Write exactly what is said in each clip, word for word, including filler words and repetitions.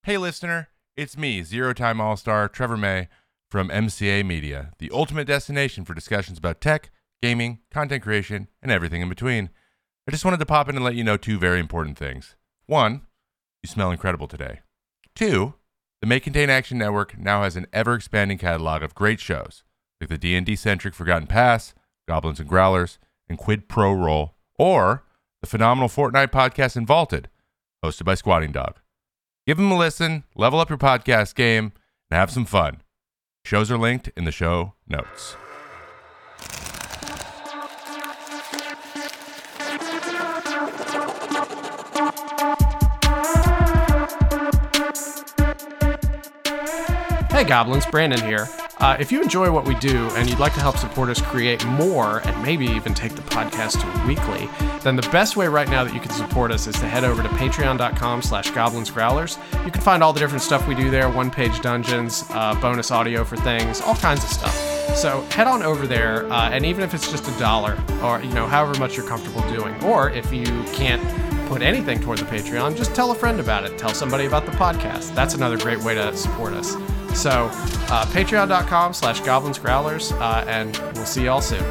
Hey listener, it's me, zero-time all-star Trevor May from M C A Media, the ultimate destination for discussions about tech, gaming, content creation, and everything in between. I just wanted to pop in and let you know two very important things. One, you smell incredible today. Two, the May Contain Action Network now has an ever-expanding catalog of great shows, like the D and D-centric Forgotten Pass, Goblins and Growlers, and Quid Pro Roll, or the phenomenal Fortnite podcast Invaulted, hosted by Squatting Dog. Give them a listen, level up your podcast game, and have some fun. Shows are linked in the show notes. Hey Goblins, Brandon here. Uh, if you enjoy what we do and you'd like to help support us create more and maybe even take the podcast to weekly, then the best way right now that you can support us is to head over to patreon.com slash goblinsgrowlers. You can find all the different stuff we do there, one-page dungeons, uh, bonus audio for things, all kinds of stuff. So head on over there, uh, and even if it's just a dollar or, you know, however much you're comfortable doing, or if you can't put anything toward the Patreon, just tell a friend about it. Tell somebody about the podcast. That's another great way to support us. So, uh, patreon.com slash goblinsgrowlers, uh, and we'll see y'all soon.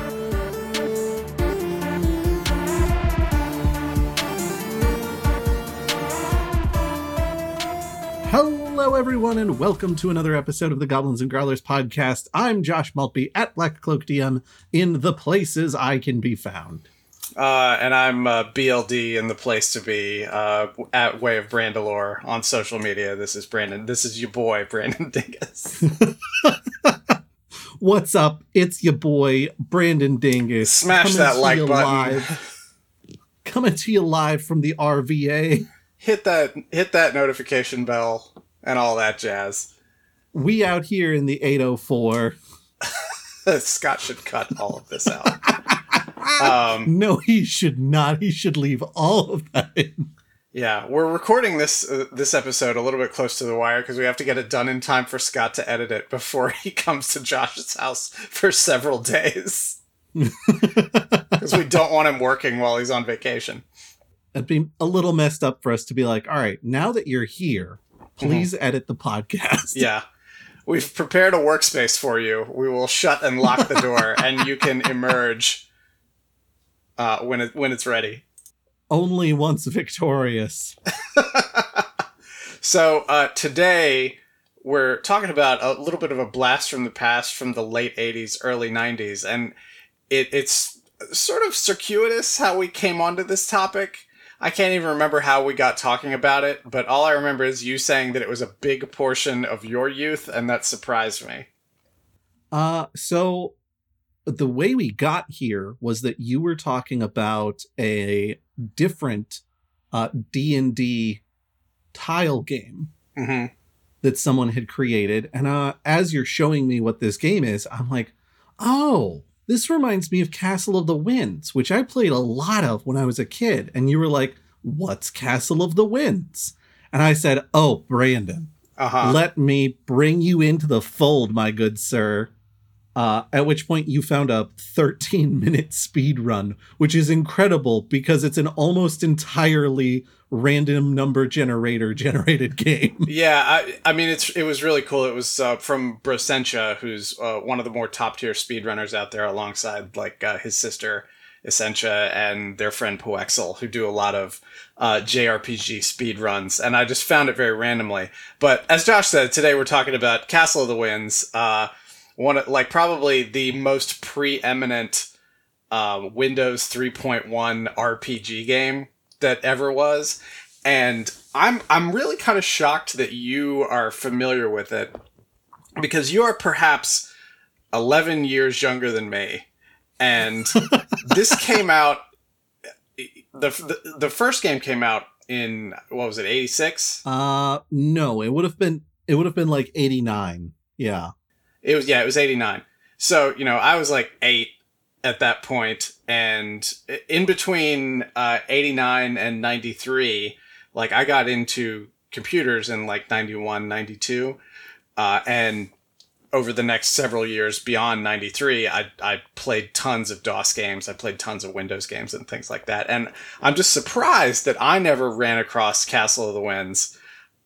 Hello, everyone, and welcome to another episode of the Goblins and Growlers podcast. I'm Josh Maltby at Black Cloak D M in the places I can be found. Uh, and I'm uh, B L D in the place to be uh, at Way of Brandalore on social media. This is Brandon. This is your boy, Brandon Dingus. What's up? It's your boy, Brandon Dingus. Smash that like button. Live, coming to you live from the R V A. Hit that, hit that notification bell and all that jazz. We out here in the eight oh four. Scott should cut all of this out. Um, no, he should not. He should leave all of that in. Yeah, we're recording this uh, this episode a little bit close to the wire because we have to get it done in time for Scott to edit it before he comes to Josh's house for several days. Because we don't want him working while he's on vacation. It'd be a little messed up for us to be like, all right, now that you're here, please mm-hmm. edit the podcast. Yeah. We've prepared a workspace for you. We will shut and lock the door, and you can emerge Uh, when it when it's ready. Only once victorious. So uh, today we're talking about a little bit of a blast from the past from the late eighties, early nineties, and it, it's sort of circuitous how we came onto this topic. I can't even remember how we got talking about it, but all I remember is you saying that it was a big portion of your youth, and that surprised me. Uh, so... The way we got here was that you were talking about a different uh, D and D tile game mm-hmm. that someone had created. And uh, as you're showing me what this game is, I'm like, oh, this reminds me of Castle of the Winds, which I played a lot of when I was a kid. And you were like, what's Castle of the Winds? And I said, oh, Brandon, uh-huh. let me bring you into the fold, my good sir. Uh, at which point you found a thirteen minute speed run, which is incredible because it's an almost entirely random number generator generated game. Yeah, I, I mean, it's it was really cool. It was uh, from Brosentia, who's uh, one of the more top tier speedrunners out there, alongside like uh, his sister Essentia and their friend Poexel, who do a lot of uh, J R P G speed runs. And I just found it very randomly. But as Josh said, today we're talking about Castle of the Winds. Uh, One like probably the most preeminent uh, Windows three point one R P G game that ever was, and I'm I'm really kind of shocked that you are familiar with it because you are perhaps eleven years younger than me, and this came out. The, the the first game came out in what was it eighty-six? Uh, no, it would have been it would have been like eighty-nine. Yeah. It was, yeah, it was eighty-nine. So, you know, I was like eight at that point, and in between uh, eighty-nine and ninety-three, like I got into computers in like ninety-one, ninety-two, uh, and over the next several years beyond ninety-three, I I played tons of DOS games. I played tons of Windows games and things like that. And I'm just surprised that I never ran across Castle of the Winds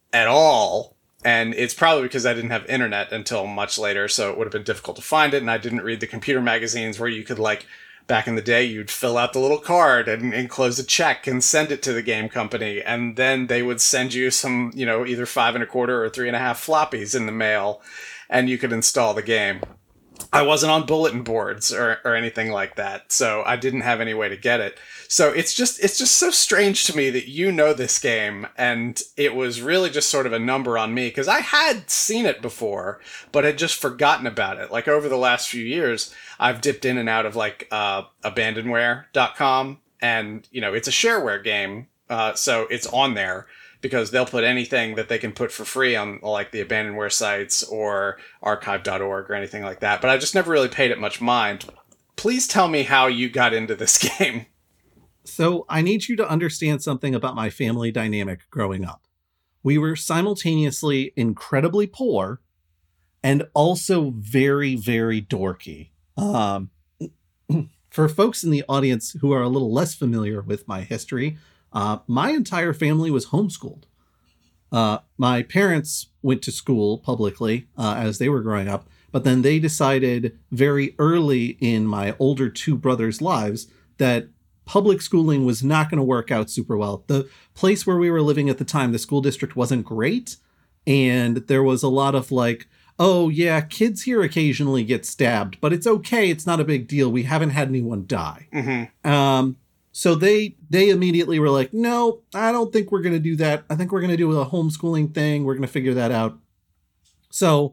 at all. And it's probably because I didn't have internet until much later, so it would have been difficult to find it. And I didn't read the computer magazines where you could, like, back in the day, you'd fill out the little card and enclose a check and send it to the game company. And then they would send you some, you know, either five and a quarter or three and a half floppies in the mail, and you could install the game. I wasn't on bulletin boards or, or anything like that, so I didn't have any way to get it. So it's just it's just so strange to me that you know this game, and it was really just sort of a number on me, because I had seen it before, but had just forgotten about it. Like, over the last few years, I've dipped in and out of, like, uh, abandonware dot com, and, you know, it's a shareware game, uh, so it's on there, because they'll put anything that they can put for free on, like, the abandonware sites or archive dot org or anything like that. But I just never really paid it much mind. Please tell me how you got into this game. So I need you to understand something about my family dynamic growing up. We were simultaneously incredibly poor and also very, very dorky. Um, for folks in the audience who are a little less familiar with my history, Uh, my entire family was homeschooled. Uh, my parents went to school publicly uh, as they were growing up, but then they decided very early in my older two brothers' lives that public schooling was not going to work out super well. The place where we were living at the time, the school district wasn't great, and there was a lot of like, oh yeah, kids here occasionally get stabbed, but it's okay, it's not a big deal. We haven't had anyone die. Mm-hmm. Um, So they they immediately were like, no, I don't think we're going to do that. I think we're going to do a homeschooling thing. We're going to figure that out. So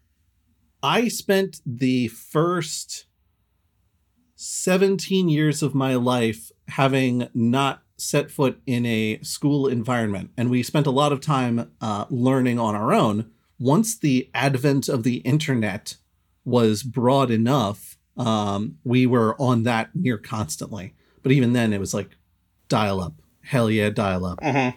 I spent the first seventeen years of my life having not set foot in a school environment. And we spent a lot of time uh, learning on our own. Once the advent of the internet was broad enough, um, we were on that near constantly. But even then, it was like dial-up. Hell yeah, dial-up. Mm-hmm.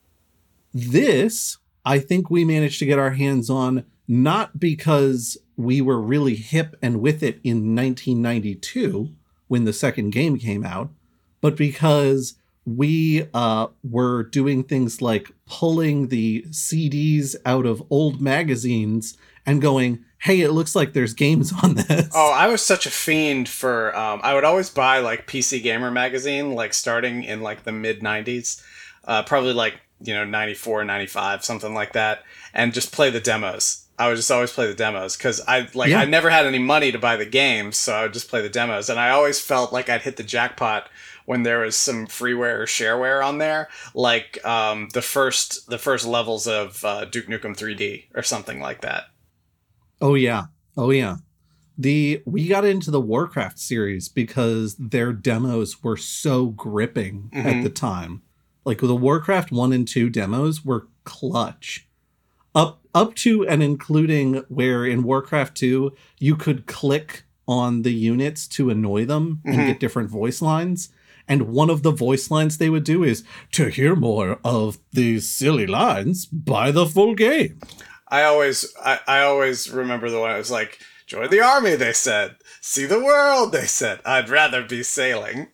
This, I think we managed to get our hands on, not because we were really hip and with it in nineteen ninety-two, when the second game came out, but because we uh, were doing things like pulling the C Ds out of old magazines and going, hey, it looks like there's games on this. Oh, I was such a fiend for, um, I would always buy, like, P C Gamer magazine, like, starting in, like, the mid nineties, uh, probably, like, you know, ninety-four, ninety-five, something like that, and just play the demos. I would just always play the demos, because I, like, Yeah. I never had any money to buy the games, so I would just play the demos, and I always felt like I'd hit the jackpot when there was some freeware or shareware on there, like, um, the first, the first levels of uh, Duke Nukem three D, or something like that. Oh, yeah. Oh, yeah. The we got into the Warcraft series because their demos were so gripping Mm-hmm. at the time. Like, the Warcraft one and two demos were clutch. Up, up to and including where in Warcraft two, you could click on the units to annoy them and Mm-hmm. get different voice lines. And one of the voice lines they would do is, to hear more of these silly lines, buy the full game. I always, I, I always remember the one. It was like, join the army, they said. See the world, they said. I'd rather be sailing.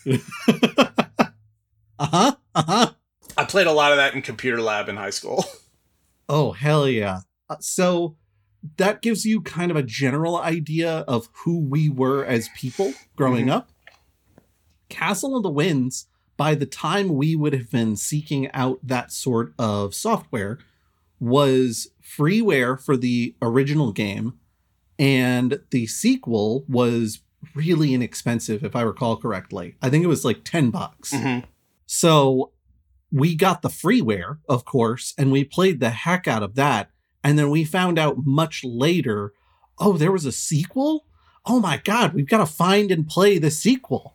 Uh-huh, uh-huh. I played a lot of that in computer lab in high school. Oh, hell yeah. Uh, so that gives you kind of a general idea of who we were as people growing Mm-hmm. up. Castle of the Winds, by the time we would have been seeking out that sort of software, was freeware for the original game, and the sequel was really inexpensive, if I recall correctly. I think it was like ten bucks. Mm-hmm. So we got the freeware, of course, and we played the heck out of that. And then we found out much later, oh, there was a sequel? Oh my God, we've got to find and play the sequel.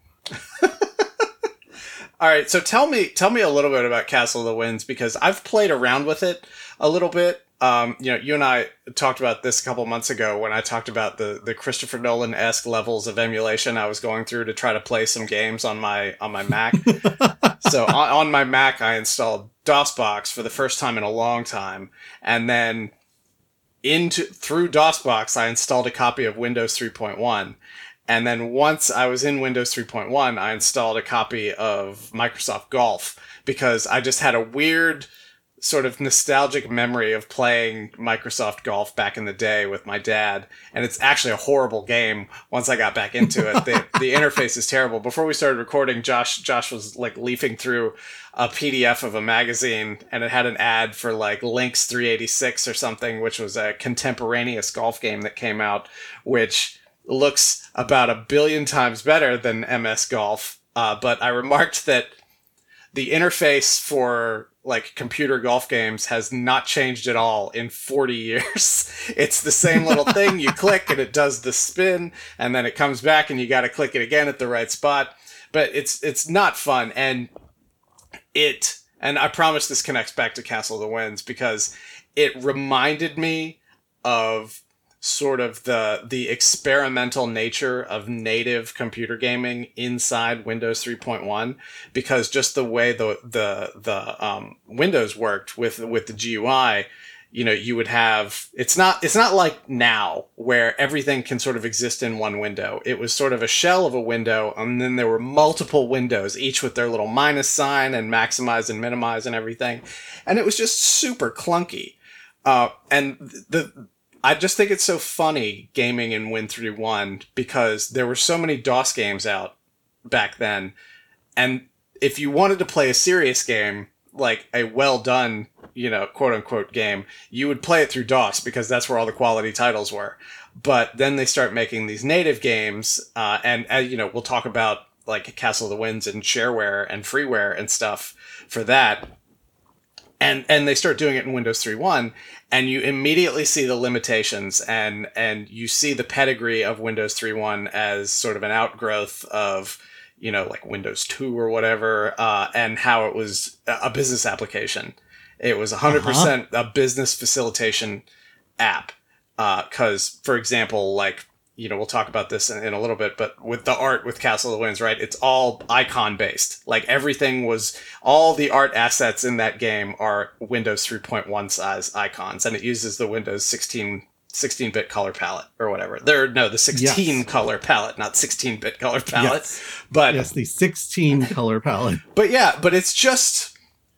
All right, so tell me, tell me a little bit about Castle of the Winds, because I've played around with it a little bit. Um, you know, you and I talked about this a couple months ago when I talked about the the Christopher Nolan-esque levels of emulation I was going through to try to play some games on my on my Mac. So on, on my Mac, I installed DOSBox for the first time in a long time, and then into through DOSBox, I installed a copy of Windows three point one. And then once I was in Windows three point one, I installed a copy of Microsoft Golf, because I just had a weird sort of nostalgic memory of playing Microsoft Golf back in the day with my dad. And it's actually a horrible game once I got back into it. The, the interface is terrible. Before we started recording, Josh Josh was like leafing through a P D F of a magazine, and it had an ad for like Lynx three eighty-six or something, which was a contemporaneous golf game that came out, which looks about a billion times better than M S Golf. Uh, but I remarked that the interface for like computer golf games has not changed at all in forty years. It's the same little thing. You click and it does the spin, and then it comes back and you got to click it again at the right spot. But it's it's not fun. And it, and I promise this connects back to Castle of the Winds, because it reminded me of sort of the the experimental nature of native computer gaming inside Windows three point one, because just the way the the the um, Windows worked with with the G U I, you know, you would have, it's not it's not like now where everything can sort of exist in one window. It was sort of a shell of a window, and then there were multiple windows, each with their little minus sign and maximize and minimize and everything, and it was just super clunky. Uh, and the I just think it's so funny gaming in Win three point one, because there were so many DOS games out back then. And if you wanted to play a serious game, like a well done, you know, quote unquote game, you would play it through DOS, because that's where all the quality titles were. But then they start making these native games, uh, and, uh, you know, we'll talk about like Castle of the Winds and shareware and freeware and stuff for that. And and they start doing it in Windows three point one, and you immediately see the limitations, and and you see the pedigree of Windows three point one as sort of an outgrowth of, you know, like Windows two or whatever, uh, and how it was a business application. It was one hundred percent uh-huh. a business facilitation app. Because, uh, for example, like, you know, we'll talk about this in, in a little bit, but with the art with Castle of the Winds, right, it's all icon based. Like everything was, all the art assets in that game are Windows three point one size icons, and it uses the Windows sixteen, sixteen-bit color palette or whatever. There, no, the sixteen yes. color palette, not sixteen-bit color palette. Yes. But yes, the sixteen color palette. But yeah, but it's just,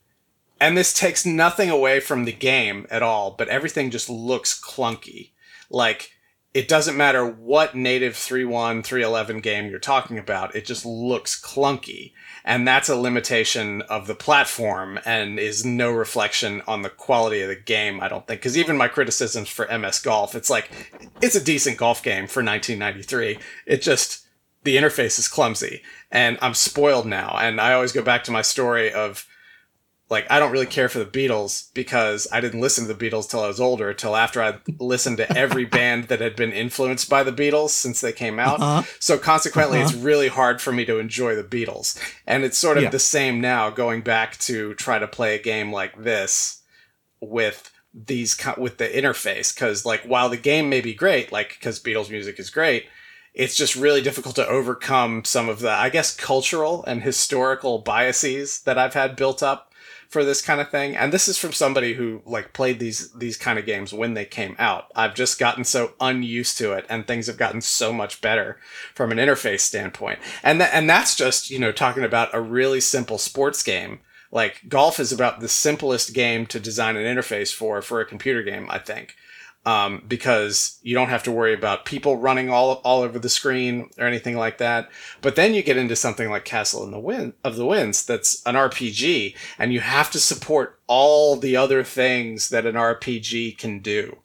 and this takes nothing away from the game at all, but everything just looks clunky. Like, it doesn't matter what native three point one, three point eleven game you're talking about, it just looks clunky. And that's a limitation of the platform and is no reflection on the quality of the game, I don't think. Because even my criticisms for M S Golf, it's like, it's a decent golf game for nineteen ninety-three. It just, the interface is clumsy. And I'm spoiled now. And I always go back to my story of, like, I don't really care for the Beatles because I didn't listen to the Beatles till I was older, till after I listened to every band that had been influenced by the Beatles since they came out. Uh-huh. So consequently, uh-huh. it's really hard for me to enjoy the Beatles. And it's sort of yeah. the same now, going back to try to play a game like this with these with the interface. Because, like, while the game may be great, like, because Beatles music is great, it's just really difficult to overcome some of the, I guess, cultural and historical biases that I've had built up for this kind of thing. And this is from somebody who like played these these kind of games when they came out. I've just gotten so unused to it, and things have gotten so much better from an interface standpoint. And th- and that's just, you know, talking about a really simple sports game. Like, golf is about the simplest game to design an interface for for a computer game, I think. Um, because you don't have to worry about people running all all over the screen or anything like that. But then you get into something like Castle in the Wind of the Winds, that's an R P G, and you have to support all the other things that an R P G can do.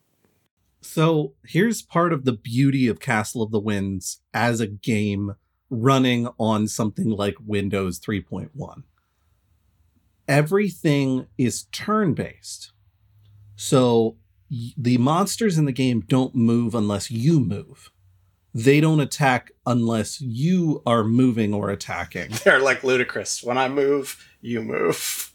So here's part of the beauty of Castle of the Winds as a game running on something like Windows three point one. Everything is turn-based. So the monsters in the game don't move unless you move. They don't attack unless you are moving or attacking. They're like Ludicrous. When I move, you move.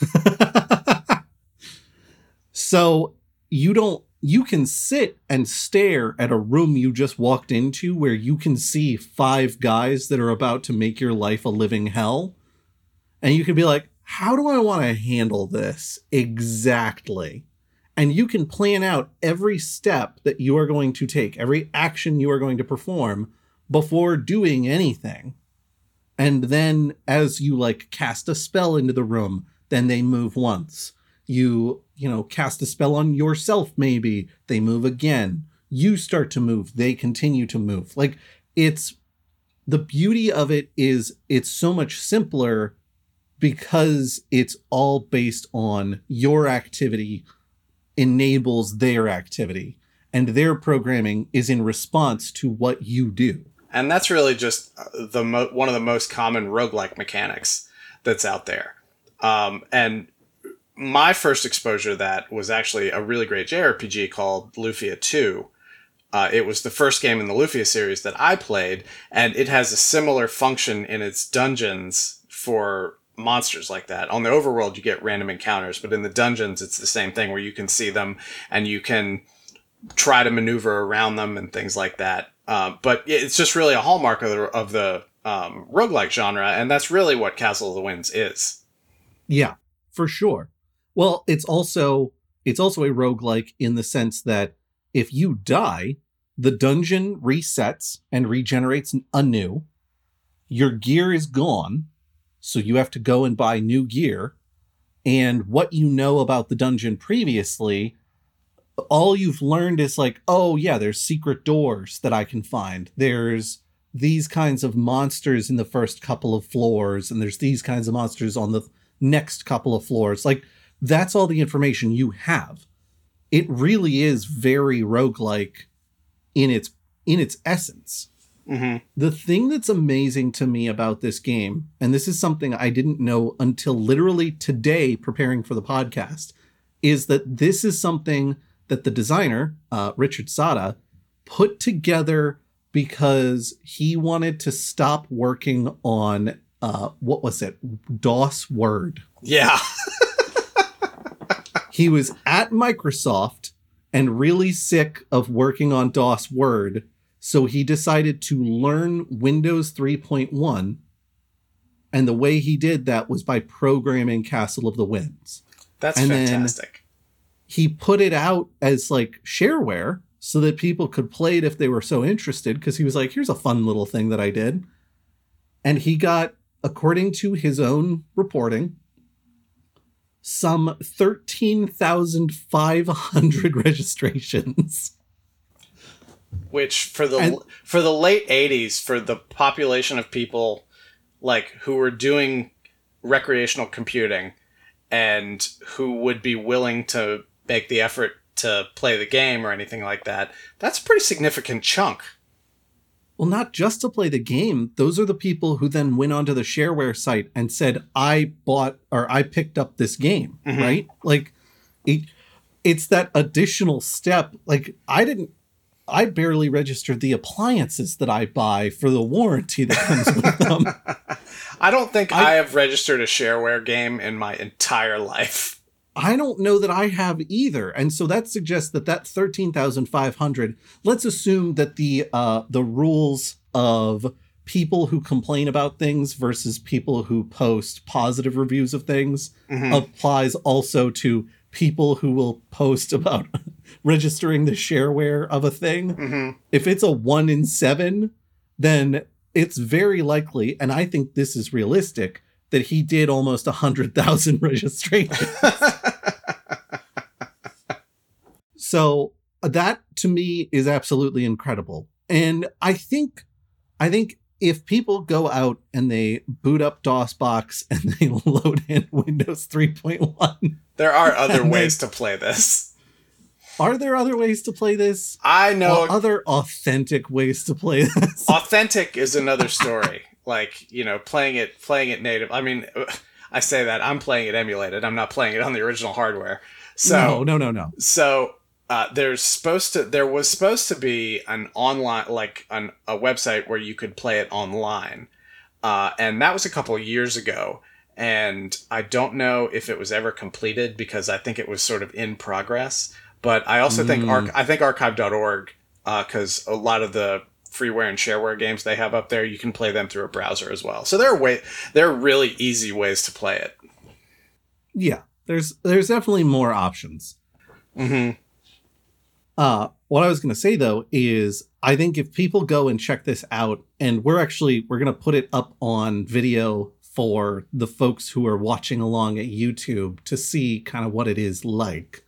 So you don't, you can sit and stare at a room you just walked into where you can see five guys that are about to make your life a living hell. And you can be like, how do I want to handle this exactly? And you can plan out every step that you are going to take, every action you are going to perform before doing anything. And then as you like cast a spell into the room, then they move once. You, you know, cast a spell on yourself, maybe. They move again. You start to move. They continue to move. Like, it's, the beauty of it is it's so much simpler because it's all based on your activity enables their activity. And their programming is in response to what you do. And that's really just the mo- one of the most common roguelike mechanics that's out there. Um, and my first exposure to that was actually a really great J R P G called Lufia two. Uh, it was the first game in the Lufia series that I played, and it has a similar function in its dungeons for monsters like that. On the overworld, you get random encounters, but in the dungeons, it's the same thing where you can see them and you can try to maneuver around them and things like that. Uh, but it's just really a hallmark of the, of the um, roguelike genre, and that's really what Castle of the Winds is. Yeah, for sure. Well, it's also it's also a roguelike in the sense that if you die, the dungeon resets and regenerates anew. Your gear is gone, so you have to go and buy new gear. And what you know about the dungeon previously, all you've learned is like, oh yeah, there's secret doors that I can find. There's these kinds of monsters in the first couple of floors, and there's these kinds of monsters on the next couple of floors. Like, that's all the information you have. It really is very roguelike in its in its essence. Mm-hmm. The thing that's amazing to me about this game, and this is something I didn't know until literally today preparing for the podcast, is that this is something that the designer, uh, Richard Sada, put together because he wanted to stop working on, uh, what was it? DOS Word. Yeah. He was at Microsoft and really sick of working on DOS Word, so he decided to learn Windows three point one, and the way he did that was by programming Castle of the Winds. That's and fantastic. Then he put it out as like shareware so that people could play it if they were so interested, because he was like, here's a fun little thing that I did. And he got, according to his own reporting, some thirteen thousand five hundred registrations. Which for the And, for the late eighties, for the population of people like who were doing recreational computing and who would be willing to make the effort to play the game or anything like that, that's a pretty significant chunk. well, not just to play the game. Those are the people who then went onto the shareware site and said, I bought or I picked up this game, Mm-hmm. right? Like, it, it's that additional step. Like, I didn't, I barely registered the appliances that I buy for the warranty that comes with them. I don't think I, I- I have registered a shareware game in my entire life. I don't know that I have either. And so that suggests that that thirteen thousand five hundred, let's assume that the uh, the rules of people who complain about things versus people who post positive reviews of things Mhm. applies also to people who will post about registering the shareware of a thing. Mm-hmm. If it's a one in seven, then it's very likely, and I think this is realistic, that he did almost one hundred thousand registrations. So that to me is absolutely incredible. And I think, I think if people go out and they boot up DOSBox and they load in Windows three point one, There are other And ways they- to play this. are there other ways to play this? I know Or other authentic ways to play this? authentic is another story. Like, you know, playing it playing it native. I mean, I say that I'm playing it emulated. I'm not playing it on the original hardware. So no, no, no, no. So uh, there's supposed to there was supposed to be an online like an, a website where you could play it online, uh, and that was a couple of years ago. And I don't know if it was ever completed because I think it was sort of in progress. But I also think Mm. arch- I think archive dot org because a lot of the freeware and shareware games they have up there, you can play them through a browser as well. So there are way there are really easy ways to play it. Yeah, there's there's definitely more options. Mm-hmm. Uh, what I was going to say, though, is I think if people go and check this out, and we're actually, we're going to put it up on video for the folks who are watching along at YouTube to see kind of what it is like.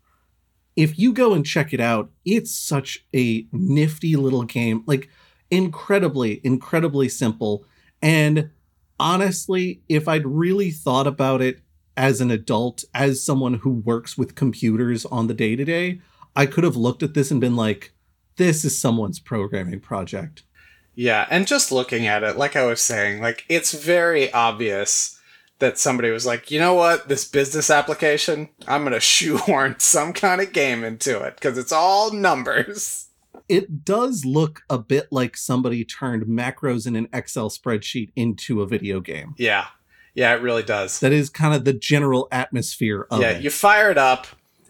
If you go and check it out, it's such a nifty little game, like incredibly, incredibly simple. And honestly, if I'd really thought about it as an adult, as someone who works with computers on the day-to-day, I could have looked at this and been like, this is someone's programming project. Yeah, and just looking at it, like I was saying, like it's very obvious that somebody was like, you know what, this business application, I'm going to shoehorn some kind of game into it because it's all numbers. It does look a bit like somebody turned macros in an Excel spreadsheet into a video game. Yeah, yeah, it really does. That is kind of the general atmosphere of yeah, it. You fire it up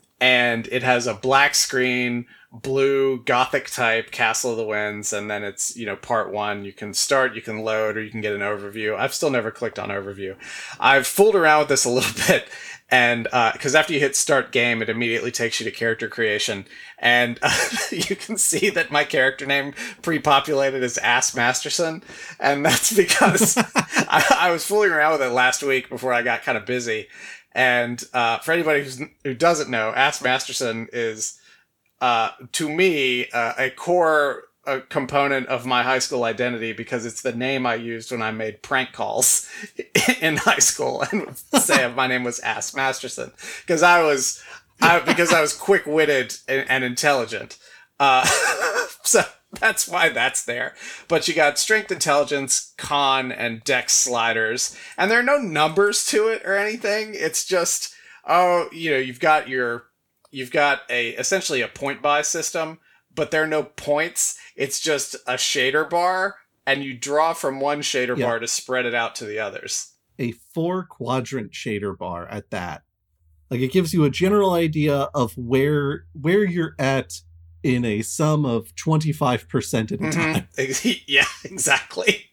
and it has a black screen, blue gothic type Castle of the Winds, and then it's, you know, part one. You can start, you can load, or you can get an overview. I've still never clicked on overview. I've fooled around with this a little bit, and uh because after you hit start game, it immediately takes you to character creation, and uh, you can see that my character name pre-populated is Ass Masterson, and that's because I, I was fooling around with it last week before I got kind of busy. And uh for anybody who's, who doesn't know, Ass Masterson is Uh, to me, uh, a core uh, component of my high school identity, because it's the name I used when I made prank calls in high school and would say my name was Ass Masterson because I was, I, because I was quick-witted and, and intelligent. Uh, so that's why that's there. But you got strength, intelligence, con, and dex sliders, and there are no numbers to it or anything. It's just, oh, you know, you've got your You've got a essentially a point buy system, but there are no points. It's just a shader bar, and you draw from one shader Yeah. bar to spread it out to the others. A four quadrant shader bar at that. Like it gives you a general idea of where where you're at in a sum of twenty-five percent at a time. Mm-hmm. Yeah, exactly.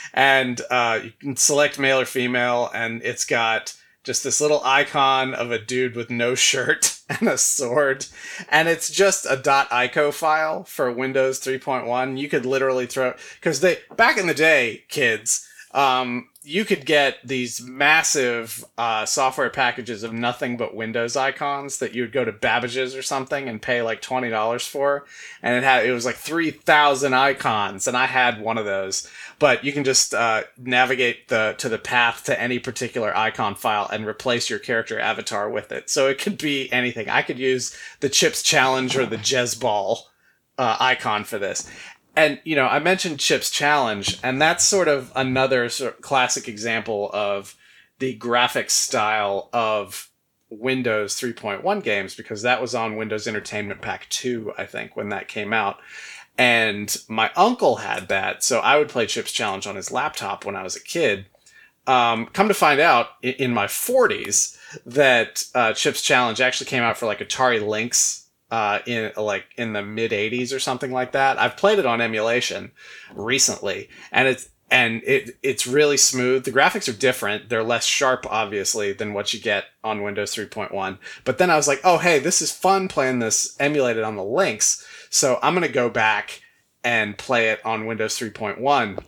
And uh, you can select male or female, and it's got just this little icon of a dude with no shirt and a sword. And it's just a .ico file for Windows three point one. You could literally throw... Because they back in the day, kids, um, you could get these massive uh, software packages of nothing but Windows icons that you would go to Babbage's or something and pay like twenty dollars for. And it had it was like three thousand icons, and I had one of those. But you can just uh, navigate the to the path to any particular icon file and replace your character avatar with it. So it could be anything. I could use the Chips Challenge or the Jezball uh, icon for this. And, you know, I mentioned Chips Challenge, and that's sort of another sort of classic example of the graphics style of Windows three point one games, because that was on Windows Entertainment Pack two, I think, when that came out. And my uncle had that, so I would play Chips Challenge on his laptop when I was a kid. Um, come to find out, in, in my forties, that uh, Chips Challenge actually came out for like Atari Lynx uh, in like in the mid eighties or something like that. I've played it on emulation recently, and it's and it it's really smooth. The graphics are different; they're less sharp, obviously, than what you get on Windows three point one. But then I was like, oh hey, this is fun playing this emulated on the Lynx. So I'm going to go back and play it on Windows three point one.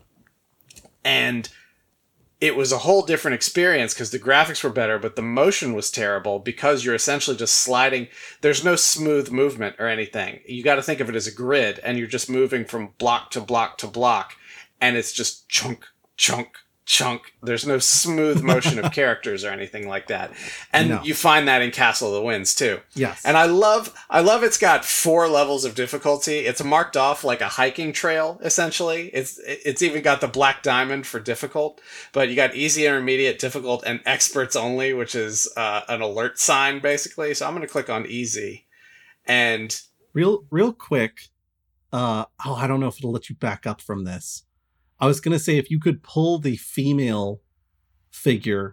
And it was a whole different experience because the graphics were better, but the motion was terrible because you're essentially just sliding. There's no smooth movement or anything. You got to think of it as a grid, and you're just moving from block to block to block. And it's just chunk, chunk, chunk. There's no smooth motion of characters or anything like that. And No. you find that in Castle of the Winds too. Yes. And I love, I love it's got four levels of difficulty. It's marked off like a hiking trail, essentially. It's, it's even got the black diamond for difficult, but you got easy, intermediate, difficult, and experts only, which is uh, an alert sign basically. So I'm going to click on easy. And real real quick, uh oh, I don't know if it'll let you back up from this. I was going to say if you could pull the female figure,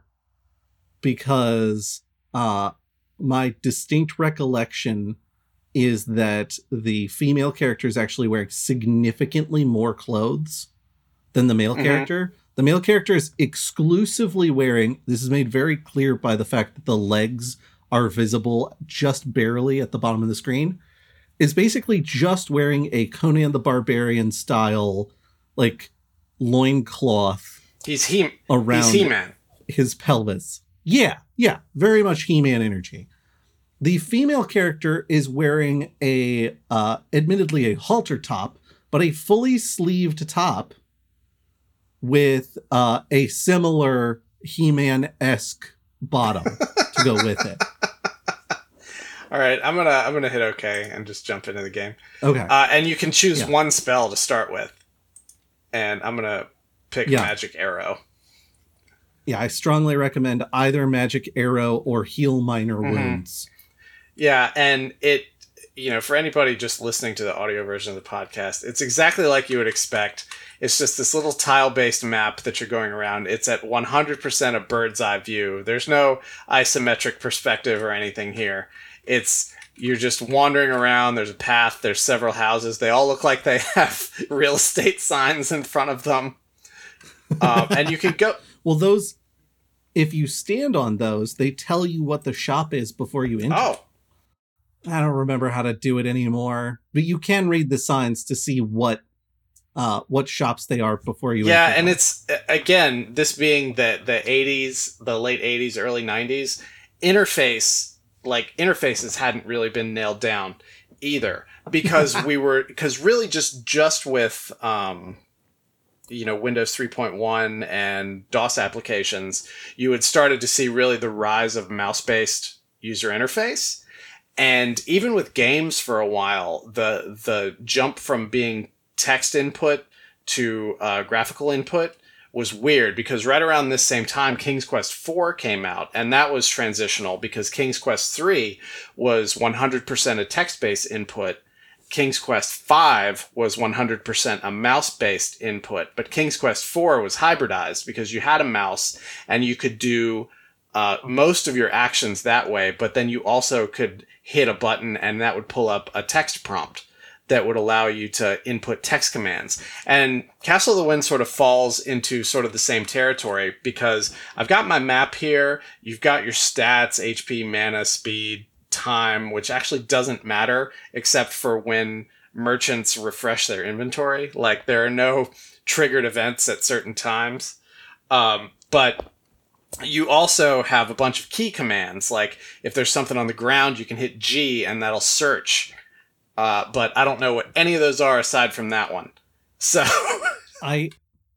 because uh, my distinct recollection is that the female character is actually wearing significantly more clothes than the male Mhm. character. The male character is exclusively wearing, this is made very clear by the fact that the legs are visible just barely at the bottom of the screen, is basically just wearing a Conan the Barbarian style, like, loincloth He's he around he's He-Man. his pelvis. Yeah, yeah, very much He-Man energy. The female character is wearing a, uh, admittedly a halter top, but a fully sleeved top with uh, a similar He-Man-esque bottom to go with it. All right, I'm gonna I'm gonna hit OK and just jump into the game. Okay, uh, and you can choose yeah. one spell to start with, and I'm gonna pick yeah. Magic Arrow. Yeah, I strongly recommend either Magic Arrow or Heal Minor mm-hmm. Wounds. Yeah, and it, you know, for anybody just listening to the audio version of the podcast, it's exactly like you would expect. It's just this little tile-based map that you're going around. It's at one hundred percent a bird's eye view. There's no isometric perspective or anything here. It's, you're just wandering around. There's a path. There's several houses. They all look like they have real estate signs in front of them. Um, and you can go... Well, those, if you stand on those, they tell you what the shop is before you enter. Oh. I don't remember how to do it anymore, but you can read the signs to see what uh, what shops they are before you yeah, enter. And it's, again, this being the, the eighties, the late eighties, early nineties, interface... like interfaces hadn't really been nailed down either, because we were because really just just with um you know Windows three point one and DOS applications, you had started to see really the rise of mouse-based user interface. And even with games for a while, the the jump from being text input to uh, graphical input was weird, because right around this same time, King's Quest four came out, and that was transitional because King's Quest three was one hundred percent a text-based input. King's Quest five was one hundred percent a mouse-based input, but King's Quest four was hybridized because you had a mouse and you could do uh, most of your actions that way, but then you also could hit a button and that would pull up a text prompt that would allow you to input text commands. And Castle of the Wind sort of falls into sort of the same territory, because I've got my map here. You've got your stats, H P, mana, speed, time, which actually doesn't matter except for when merchants refresh their inventory. Like, there are no triggered events at certain times. Um, but you also have a bunch of key commands. Like, if there's something on the ground, you can hit G and that'll search. Uh, but I don't know what any of those are aside from that one. So I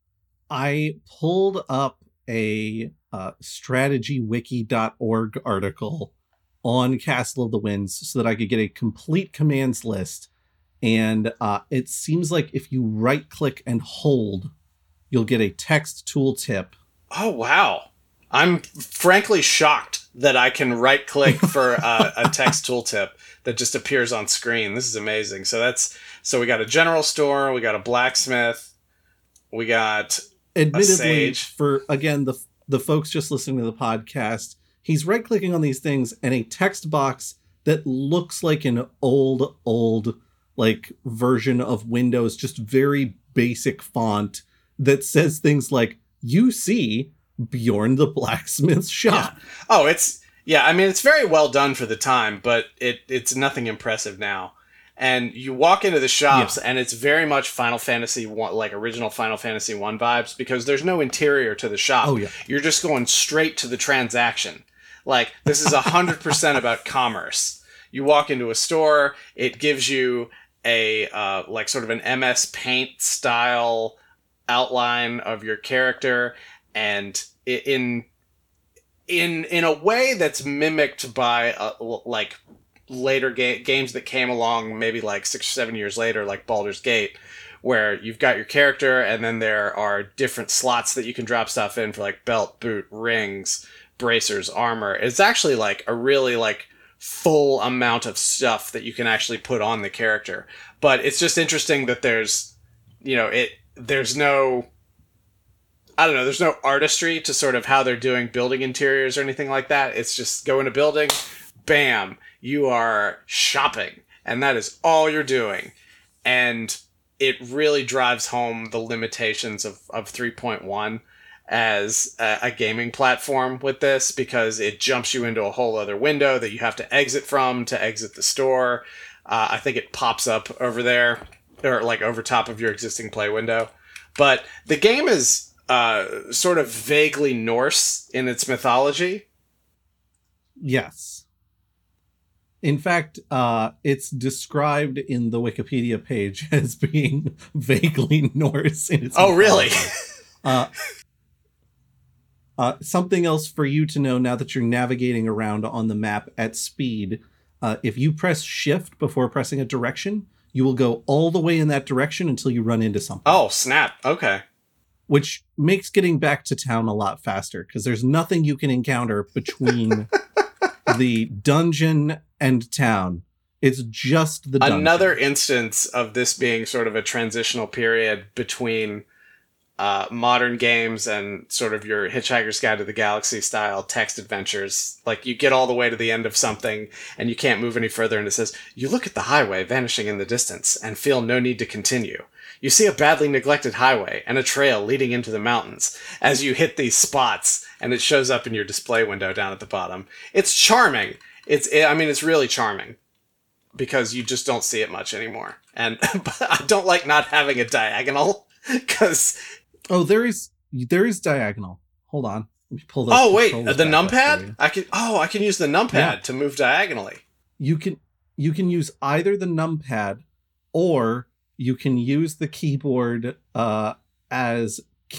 I pulled up a uh, strategy wiki dot org article on Castle of the Winds so that I could get a complete commands list. And uh, it seems like if you right click and hold, you'll get a text tooltip. Oh, wow. I'm frankly shocked that I can right click for uh, a text tooltip that just appears on screen. This is amazing. So that's so we got a general store, we got a blacksmith, we got Admittedly, a sage. For again the the folks just listening to the podcast, he's right clicking on these things and a text box that looks like an old old like version of Windows, just very basic font that says things like, "You see Bjorn the blacksmith's shop." Yeah. Oh, it's yeah. I mean, it's very well done for the time, but it it's nothing impressive now. And you walk into the shops, yeah. and it's very much Final Fantasy one, like original Final Fantasy one vibes, because there's no interior to the shop. Oh, yeah. You're just going straight to the transaction. Like, this is a hundred percent about commerce. You walk into a store, it gives you a uh, like sort of an M S Paint style outline of your character, and in in in a way that's mimicked by uh, like later ga- games that came along maybe like six or seven years later, like Baldur's Gate, where you've got your character and then there are different slots that you can drop stuff in for like belt, boot, rings, bracers, armor. It's actually like a really like full amount of stuff that you can actually put on the character. But it's just interesting that there's, you know, it there's no I don't know, there's no artistry to sort of how they're doing building interiors or anything like that. It's just go in a building, bam, you are shopping, and that is all you're doing. And it really drives home the limitations of, of three point one as a, a gaming platform with this, because it jumps you into a whole other window that you have to exit from to exit the store. Uh, I think it pops up over there, or like over top of your existing play window. But the game is uh, sort of vaguely Norse in its mythology. Yes. In fact, uh, it's described in the Wikipedia page as being vaguely Norse in its Oh, really? uh, uh, something else for you to know now that you're navigating around on the map at speed. Uh, if you press shift before pressing a direction, you will go all the way in that direction until you run into something. Oh, snap. Okay. Which makes getting back to town a lot faster because there's nothing you can encounter between the dungeon and town. It's just the dungeon. Another instance of this being sort of a transitional period between uh, modern games and sort of your Hitchhiker's Guide to the Galaxy style text adventures. Like, you get all the way to the end of something and you can't move any further, and it says, you look at the highway vanishing in the distance and feel no need to continue. You see a badly neglected highway and a trail leading into the mountains as you hit these spots, and it shows up in your display window down at the bottom. It's charming. It's, it, I mean, it's really charming because you just don't see it much anymore. And I don't like not having a diagonal because... Oh, there is, there is diagonal. Hold on. Let me pull those Oh, wait, controls the back up for numpad? you. I can, oh, I can use the numpad Yeah. to move diagonally. You can, you can use either the numpad or you can use the keyboard uh, as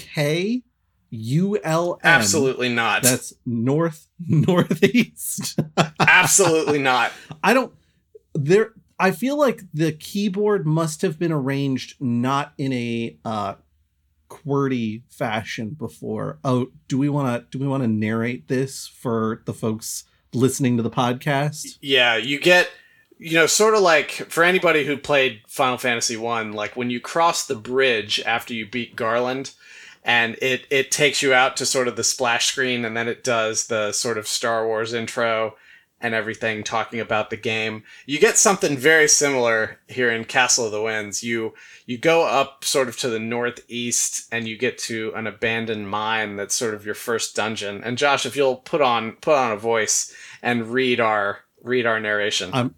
K U L N. Absolutely not. That's north, northeast. Absolutely not. I don't, there, I feel like the keyboard must have been arranged not in a uh, QWERTY fashion before. Oh, do we want to, do we want to narrate this for the folks listening to the podcast? Yeah, you get, you know, sort of like for anybody who played Final Fantasy one, like when you cross the bridge after you beat Garland and it, it takes you out to sort of the splash screen, and then it does the sort of Star Wars intro and everything talking about the game. You get something very similar here in Castle of the Winds. You you go up sort of to the northeast and you get to an abandoned mine that's sort of your first dungeon. And Josh, if you'll put on put on a voice and read our read our narration. I'm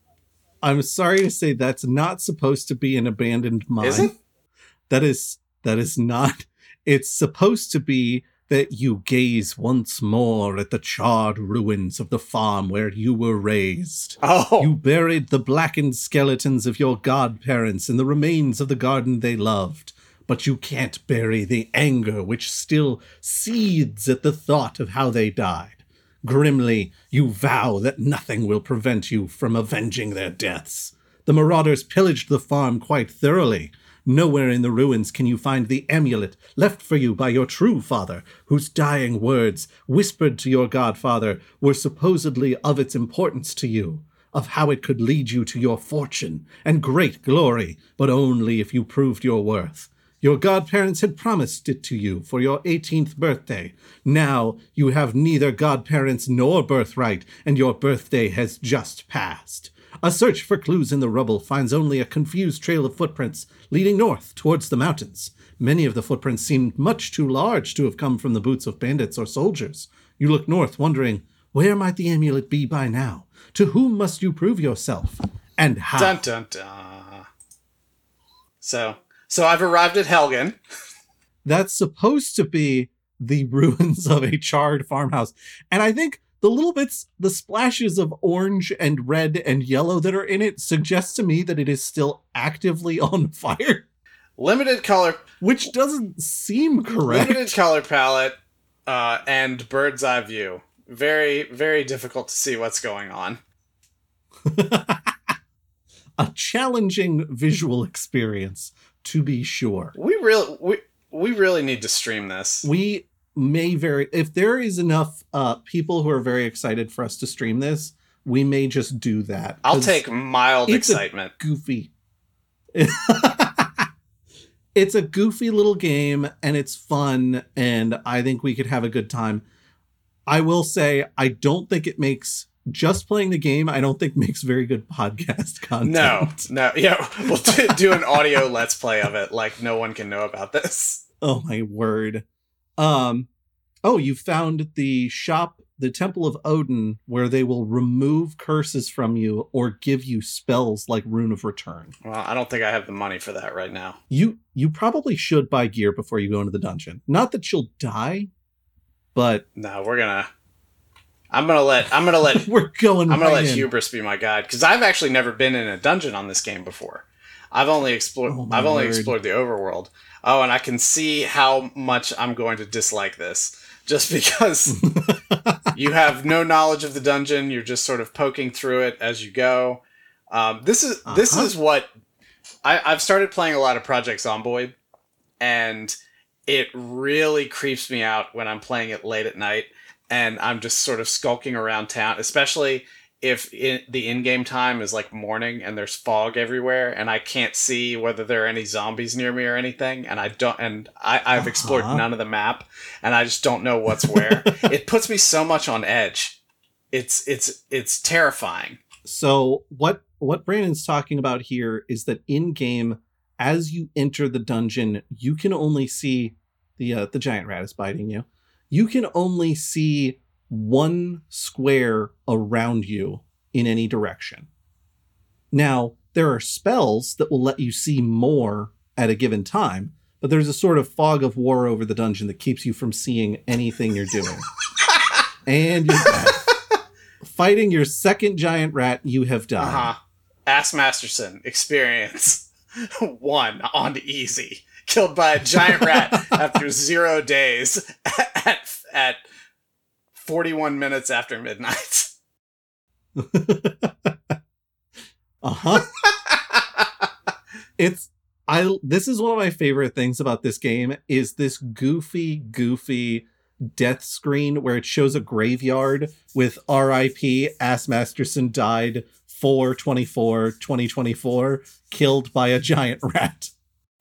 I'm sorry to say that's not supposed to be an abandoned mine. Isn't? That is that is not. It's supposed to be that you gaze once more at the charred ruins of the farm where you were raised. Oh. You buried the blackened skeletons of your godparents in the remains of the garden they loved, but you can't bury the anger which still seethes at the thought of how they died. Grimly, you vow that nothing will prevent you from avenging their deaths. The marauders pillaged the farm quite thoroughly. Nowhere in the ruins can you find the amulet left for you by your true father, whose dying words, whispered to your godfather, were supposedly of its importance to you, of how it could lead you to your fortune and great glory, but only if you proved your worth. Your godparents had promised it to you for your eighteenth birthday. Now you have neither godparents nor birthright, and your birthday has just passed. A search for clues in the rubble finds only a confused trail of footprints leading north towards the mountains. Many of the footprints seemed much too large to have come from the boots of bandits or soldiers. You look north, wondering, where might the amulet be by now? To whom must you prove yourself? And how? Dun dun dun. So, so I've arrived at Helgen. That's supposed to be the ruins of a charred farmhouse. And I think the little bits, the splashes of orange and red and yellow that are in it suggest to me that it is still actively on fire. Limited color, which doesn't seem correct. Limited color palette, uh, and bird's eye view. Very, very difficult to see what's going on. A challenging visual experience, to be sure. We really, we we really need to stream this. We may very, if there is enough uh, people who are very excited for us to stream this, we may just do that. I'll take mild it's excitement. A goofy. It's a goofy little game, and it's fun, and I think we could have a good time. I will say, I don't think it makes, just playing the game, I don't think makes very good podcast content. No, no, yeah, we'll do, do an audio let's play of it, like no one can know about this. Oh my word. Um, oh, you found the shop the Temple of Odin, where they will remove curses from you or give you spells like Rune of Return. Well, I don't think I have the money for that right now. You you probably should buy gear before you go into the dungeon. Not that you'll die, but no, we're gonna. I'm gonna let. I'm gonna let. we're going. I'm gonna right let in. hubris be my guide because I've actually never been in a dungeon on this game before. I've only explored. Oh, my I've only word. explored the overworld. Oh, and I can see how much I'm going to dislike this. Just because you have no knowledge of the dungeon, you're just sort of poking through it as you go. Um, this is uh-huh. this is what I, I've started playing a lot of Project Zomboid, and it really creeps me out when I'm playing it late at night, and I'm just sort of skulking around town, especially if in, the in-game time is like morning and there's fog everywhere and I can't see whether there are any zombies near me or anything, and I don't, and I, I've explored uh-huh. none of the map and I just don't know what's where. It puts me so much on edge. It's it's it's terrifying. So what what Brandon's talking about here is that in-game, as you enter the dungeon, you can only see the uh, the giant rat is biting you. You can only see one square around you in any direction. Now, there are spells that will let you see more at a given time, but there's a sort of fog of war over the dungeon that keeps you from seeing anything you're doing. And you're dead. Fighting your second giant rat, you have died. Uh-huh. Ass Masterson experience one on easy. Killed by a giant rat after zero days at at forty-one minutes after midnight. uh-huh. It's I this is one of my favorite things about this game is this goofy, goofy death screen where it shows a graveyard with R I P Ass Masterson died four twenty-four twenty twenty-four, killed by a giant rat.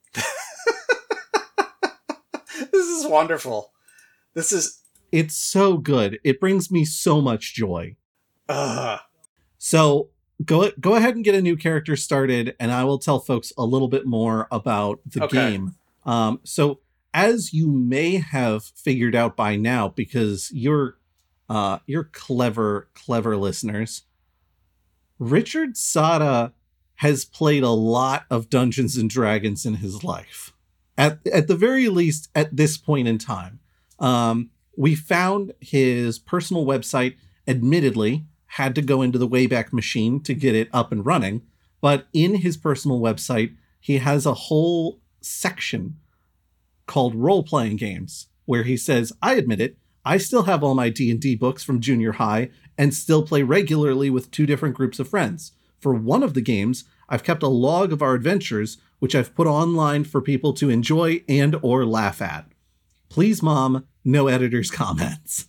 This is wonderful. This is It's so good. It brings me so much joy. Ugh. So go go ahead and get a new character started, and I will tell folks a little bit more about the okay. game. Um, so as you may have figured out by now, because you're uh, you're clever, clever listeners, Richard Sada has played a lot of Dungeons and Dragons in his life. At at the very least, at this point in time. Um, we found his personal website, admittedly, had to go into the Wayback Machine to get it up and running. But in his personal website, he has a whole section called Role-Playing Games, where he says, I admit it, I still have all my D and D books from junior high and still play regularly with two different groups of friends. For one of the games, I've kept a log of our adventures, which I've put online for people to enjoy and or laugh at. Please, Mom, no editor's comments.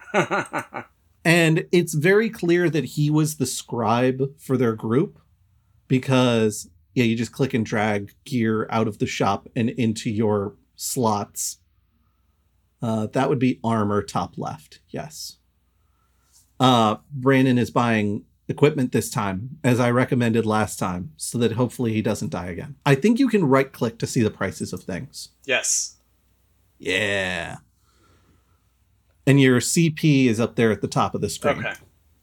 And it's very clear that he was the scribe for their group because, yeah, you just click and drag gear out of the shop and into your slots. Uh, that would be armor top left. Yes. Uh, Brandon is buying equipment this time, as I recommended last time, so that hopefully he doesn't die again. I think you can right click to see the prices of things. Yes. Yeah. And your C P is up there at the top of the screen. Okay.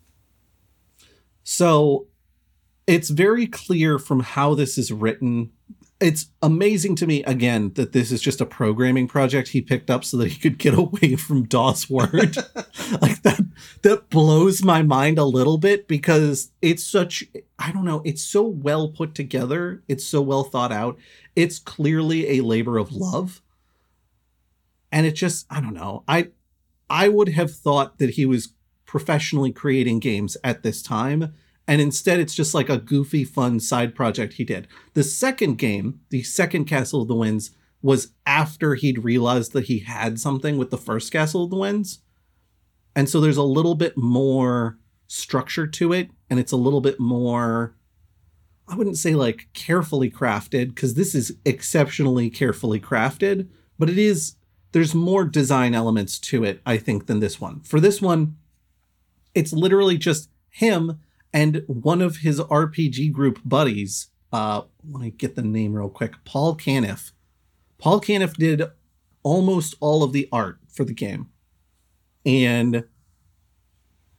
So it's very clear from how this is written. It's amazing to me, again, that this is just a programming project he picked up so that he could get away from DOS Word. Like that, that blows my mind a little bit because it's such, I don't know, it's so well put together. It's so well thought out. It's clearly a labor of love. And it just, I don't know. I I would have thought that he was professionally creating games at this time. And instead, it's just like a goofy, fun side project he did. The second game, the second Castle of the Winds, was after he'd realized that he had something with the first Castle of the Winds. And so there's a little bit more structure to it. And it's a little bit more, I wouldn't say like carefully crafted, because this is exceptionally carefully crafted. But it is, there's more design elements to it, I think, than this one. For this one, it's literally just him and one of his R P G group buddies, uh, let me get the name real quick, Paul Caniff. Paul Caniff did almost all of the art for the game. And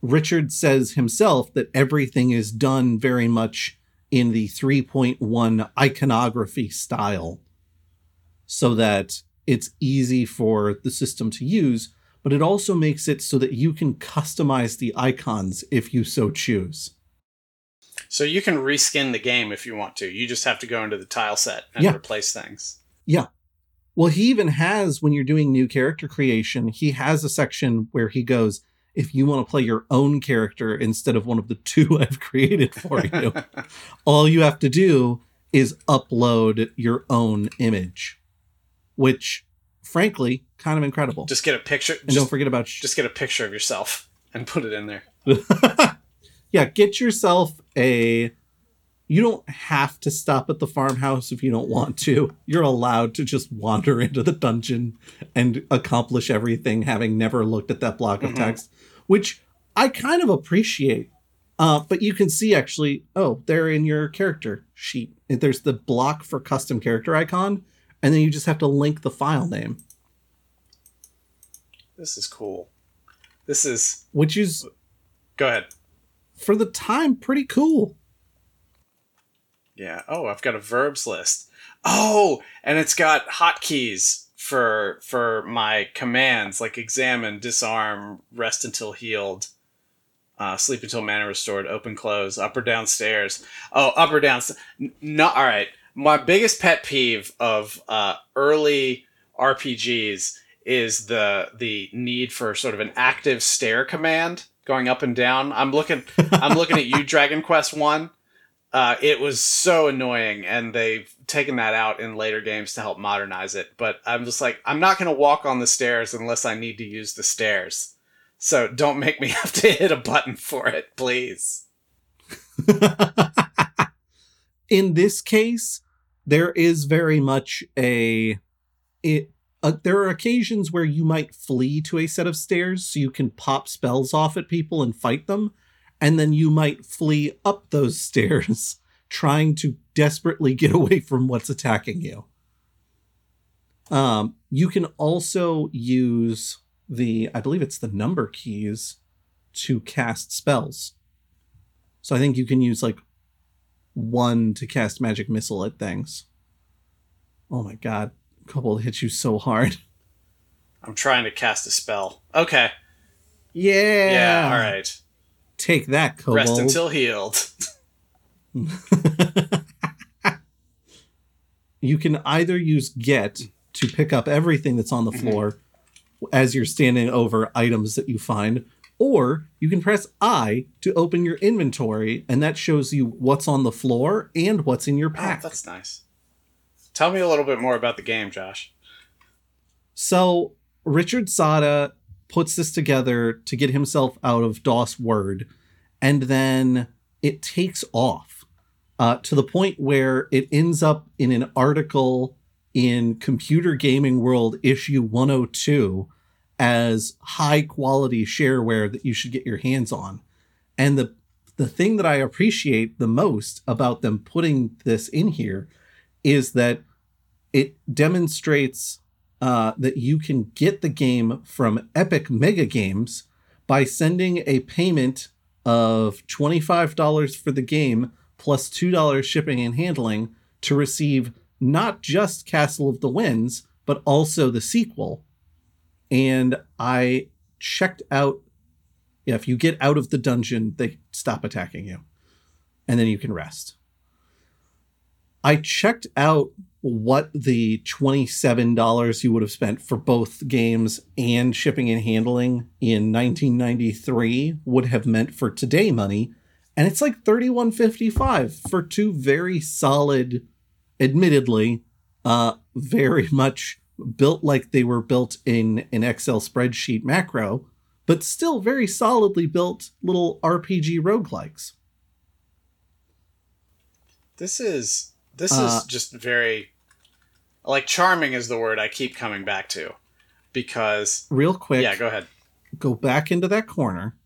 Richard says himself that everything is done very much in the three point one iconography style so that it's easy for the system to use, but it also makes it so that you can customize the icons if you so choose. So you can reskin the game if you want to. You just have to go into the tile set and Yeah. replace things. Yeah. Well, he even has, when you're doing new character creation, he has a section where he goes, if you want to play your own character instead of one of the two I've created for you, all you have to do is upload your own image, which, frankly, kind of incredible. Just get a picture. And just, don't forget about... Sh- just get a picture of yourself and put it in there. Yeah, get yourself a... You don't have to stop at the farmhouse if you don't want to. You're allowed to just wander into the dungeon and accomplish everything having never looked at that block of Mhm. text, which I kind of appreciate. Uh, but you can see actually, oh, they're in your character sheet. There's the block for custom character icon, and then you just have to link the file name. This is cool. This is... Which is, Go ahead. for the time, pretty cool. Yeah. Oh, I've got a verbs list. Oh, and it's got hotkeys for for my commands, like examine, disarm, rest until healed, uh, sleep until mana restored, open, close, up or downstairs. Oh, up or down. No, all right. My biggest pet peeve of uh, early R P Gs is the the need for sort of an active stair command going up and down. I'm looking. I'm looking at you, Dragon Quest One. Uh, it was so annoying, and they've taken that out in later games to help modernize it. But I'm just like, I'm not going to walk on the stairs unless I need to use the stairs. So don't make me have to hit a button for it, please. In this case, there is very much a... it. Uh, there are occasions where you might flee to a set of stairs so you can pop spells off at people and fight them. And then you might flee up those stairs, trying to desperately get away from what's attacking you. Um, you can also use the, I believe it's the number keys, to cast spells. So I think you can use like one to cast magic missile at things. Oh my god, Kobold hits you so hard. I'm trying to cast a spell. Okay. Yeah. Yeah, all right. Take that, Kobold. Rest until healed. You can either use get to pick up everything that's on the floor mm-hmm. as you're standing over items that you find, or you can press I to open your inventory, and that shows you what's on the floor and what's in your pack. Oh, that's nice. Tell me a little bit more about the game, Josh. So, Richard Sada puts this together to get himself out of DOS Word, and then it takes off uh, to the point where it ends up in an article in Computer Gaming World issue one oh two as high quality shareware that you should get your hands on. And the the thing that I appreciate the most about them putting this in here is that it demonstrates Uh, that you can get the game from Epic Mega Games by sending a payment of twenty-five dollars for the game plus two dollars shipping and handling to receive not just Castle of the Winds, but also the sequel. And I checked out, yeah, if you get out of the dungeon, they stop attacking you. And then you can rest. I checked out what the twenty-seven dollars you would have spent for both games and shipping and handling in nineteen ninety-three would have meant for today money, and it's like thirty-one fifty-five for two very solid, admittedly, uh, very much built like they were built in an Excel spreadsheet macro, but still very solidly built little R P G roguelikes. This is this Uh, is just very, like, charming is the word I keep coming back to, because Real quick, yeah, go ahead. go back into that corner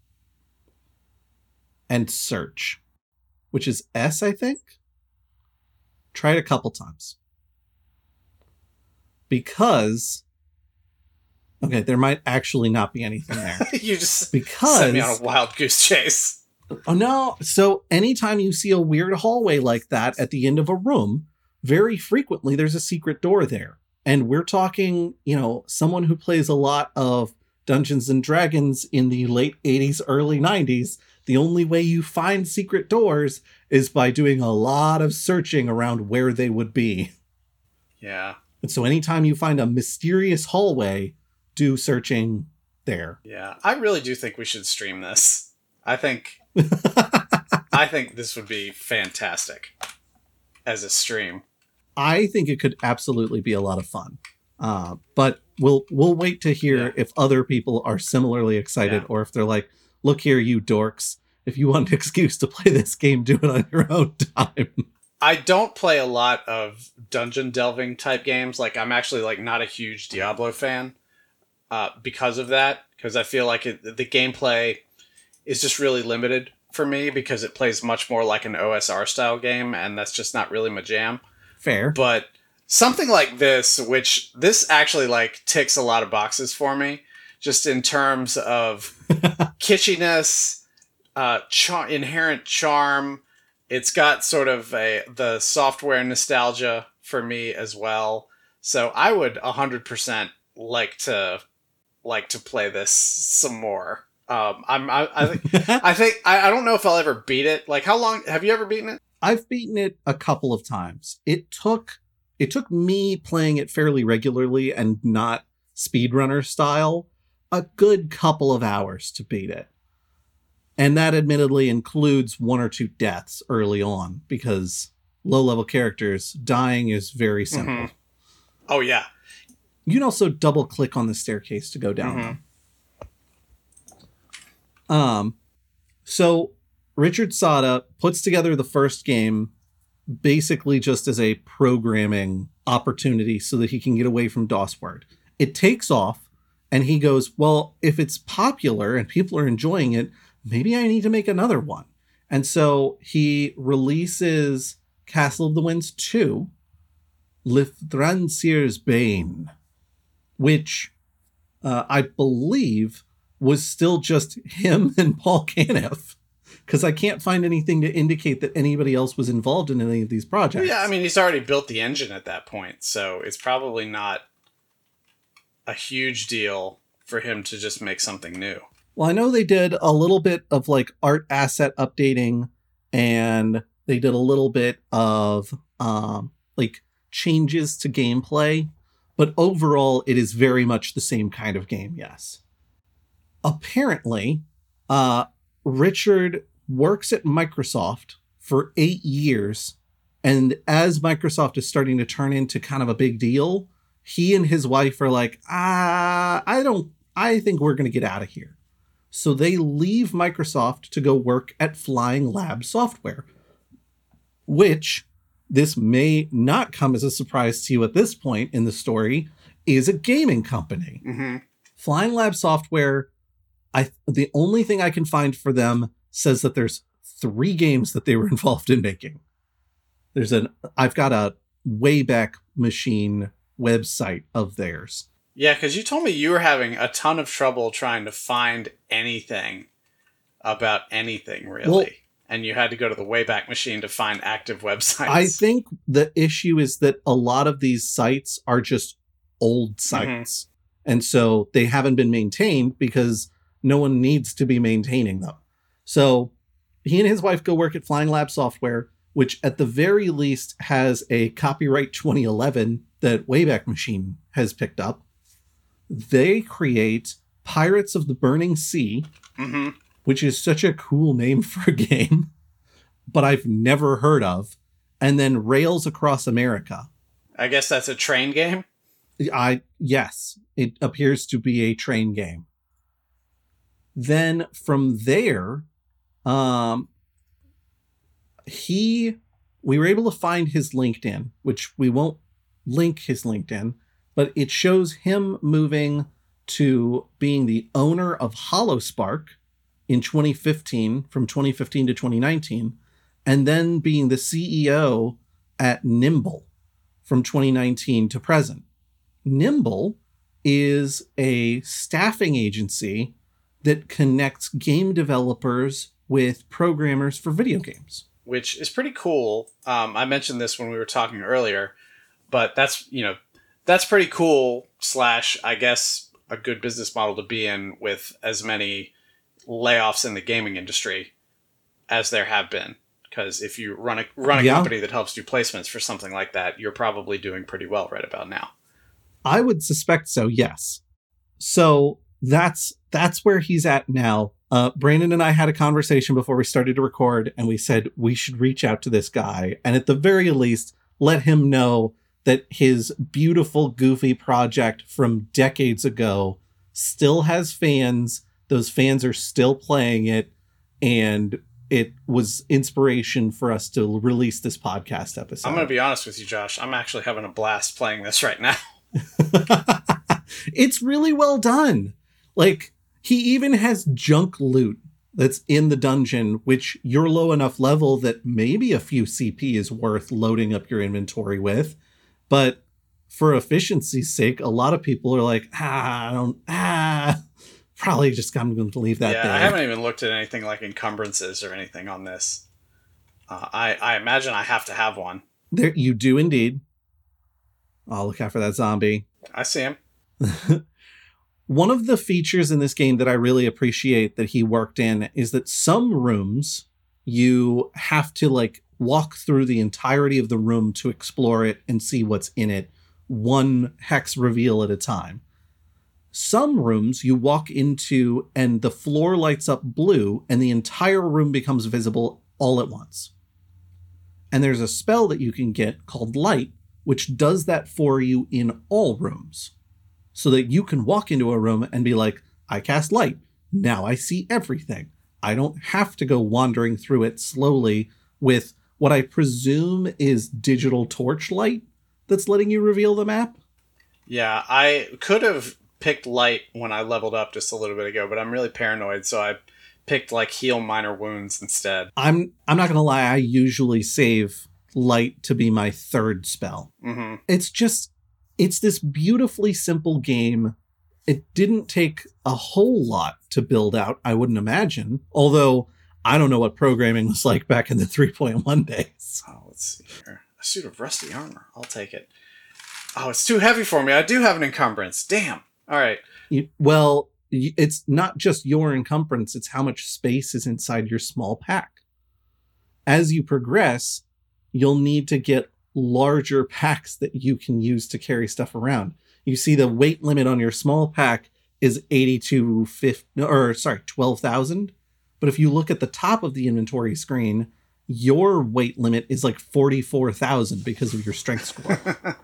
and search, which is S, I think. Try it a couple times. Because Okay, there might actually not be anything there. You just because sent me on a wild goose chase. Oh no. So anytime you see a weird hallway like that at the end of a room, very frequently there's a secret door there. And we're talking, you know, someone who plays a lot of Dungeons and Dragons in the late eighties, early nineties. The only way you find secret doors is by doing a lot of searching around where they would be. Yeah. And so anytime you find a mysterious hallway, do searching there. Yeah. I really do think we should stream this. I think I think this would be fantastic as a stream. I think it could absolutely be a lot of fun. Uh, but we'll we'll wait to hear Yeah. if other people are similarly excited, Yeah. or if they're like, look here, you dorks. If you want an excuse to play this game, do it on your own time. I don't play a lot of dungeon delving type games. Like, I'm actually like not a huge Diablo fan uh, because of that. Because I feel like it, the gameplay is just really limited for me because it plays much more like an O S R style game, and that's just not really my jam. Fair. But something like this, which this actually like ticks a lot of boxes for me, just in terms of kitschiness, uh, char- inherent charm. It's got sort of a the software nostalgia for me as well. So I would one hundred percent like to like to play this some more. Um, I'm I, I think I think I, I don't know if I'll ever beat it. Like, how long have you ever beaten it? I've beaten it a couple of times. It took it took me playing it fairly regularly and not speedrunner style a good couple of hours to beat it. And that admittedly includes one or two deaths early on, because low-level characters dying is very simple. Mm-hmm. Oh, yeah. You can also double-click on the staircase to go down Mm-hmm. them. Um, so Richard Sada puts together the first game basically just as a programming opportunity so that he can get away from DOSWord. It takes off, and he goes, well, if it's popular and people are enjoying it, maybe I need to make another one. And so he releases Castle of the Winds two, Lithrandir's Bane, which uh, I believe was still just him and Paul Caniff, because I can't find anything to indicate that anybody else was involved in any of these projects. Yeah, I mean, he's already built the engine at that point, so it's probably not a huge deal for him to just make something new. Well, I know they did a little bit of like art asset updating, and they did a little bit of um, like changes to gameplay, but overall it is very much the same kind of game. Yes. Apparently, uh, Richard works at Microsoft for eight years. And as Microsoft is starting to turn into kind of a big deal, he and his wife are like, ah, I don't, I think we're going to get out of here. So they leave Microsoft to go work at Flying Lab Software, which, this may not come as a surprise to you at this point in the story, is a gaming company. Mm-hmm. Flying Lab Software, I the only thing I can find for them says that there's three games that they were involved in making. There's an, I've got a Wayback Machine website of theirs. Yeah, because you told me you were having a ton of trouble trying to find anything about anything, really. Well, and you had to go to the Wayback Machine to find active websites. I think the issue is that a lot of these sites are just old sites. Mm-hmm. And so they haven't been maintained because no one needs to be maintaining them. So he and his wife go work at Flying Lab Software, which at the very least has a copyright twenty eleven that Wayback Machine has picked up. They create Pirates of the Burning Sea, mm-hmm. which is such a cool name for a game, but I've never heard of. And then Rails Across America. I guess that's a train game? I yes, it appears to be a train game. Then from there, um, he, we were able to find his LinkedIn, which we won't link his LinkedIn, but it shows him moving to being the owner of HoloSpark in twenty fifteen, from twenty fifteen to twenty nineteen, and then being the C E O at Nimble from twenty nineteen to present. Nimble is a staffing agency that connects game developers with programmers for video games. Which is pretty cool. Um, I mentioned this when we were talking earlier, but that's, you know, that's pretty cool slash, I guess, a good business model to be in with as many layoffs in the gaming industry as there have been. Because if you run a run a Yeah. company that helps do placements for something like that, you're probably doing pretty well right about now. I would suspect so, yes. So that's that's where he's at now. Uh, Brandon and I had a conversation before we started to record, and we said we should reach out to this guy, and at the very least, let him know that his beautiful, goofy project from decades ago still has fans. Those fans are still playing it, and it was inspiration for us to release this podcast episode. I'm going to be honest with you, Josh. I'm actually having a blast playing this right now. It's really well done. Like, he even has junk loot that's in the dungeon, which you're low enough level that maybe a few C P is worth loading up your inventory with. But for efficiency's sake, a lot of people are like, ah, I don't, ah, probably just I'm going to leave that yeah, there. I haven't even looked at anything like encumbrances or anything on this. Uh, I, I imagine I have to have one. There, you do indeed. I'll look out for that zombie. I see him. One of the features in this game that I really appreciate that he worked in is that some rooms you have to like walk through the entirety of the room to explore it and see what's in it, one hex reveal at a time. Some rooms you walk into and the floor lights up blue and the entire room becomes visible all at once. And there's a spell that you can get called Light, which does that for you in all rooms. So that you can walk into a room and be like, I cast light. Now I see everything. I don't have to go wandering through it slowly with what I presume is digital torchlight that's letting you reveal the map. Yeah, I could have picked light when I leveled up just a little bit ago, but I'm really paranoid, so I picked like heal minor wounds instead. I'm I'm not going to lie, I usually save light to be my third spell. Mm-hmm. It's just... It's this beautifully simple game. It didn't take a whole lot to build out, I wouldn't imagine. Although, I don't know what programming was like back in the three point one days. Oh, let's see here. A suit of rusty armor. I'll take it. Oh, it's too heavy for me. I do have an encumbrance. Damn. All right. You, well, y- it's not just your encumbrance, it's how much space is inside your small pack. As you progress, you'll need to get larger packs that you can use to carry stuff around. You see the weight limit on your small pack is eighty-two fifty, or sorry, twelve thousand. But if you look at the top of the inventory screen, your weight limit is like forty-four thousand because of your strength score.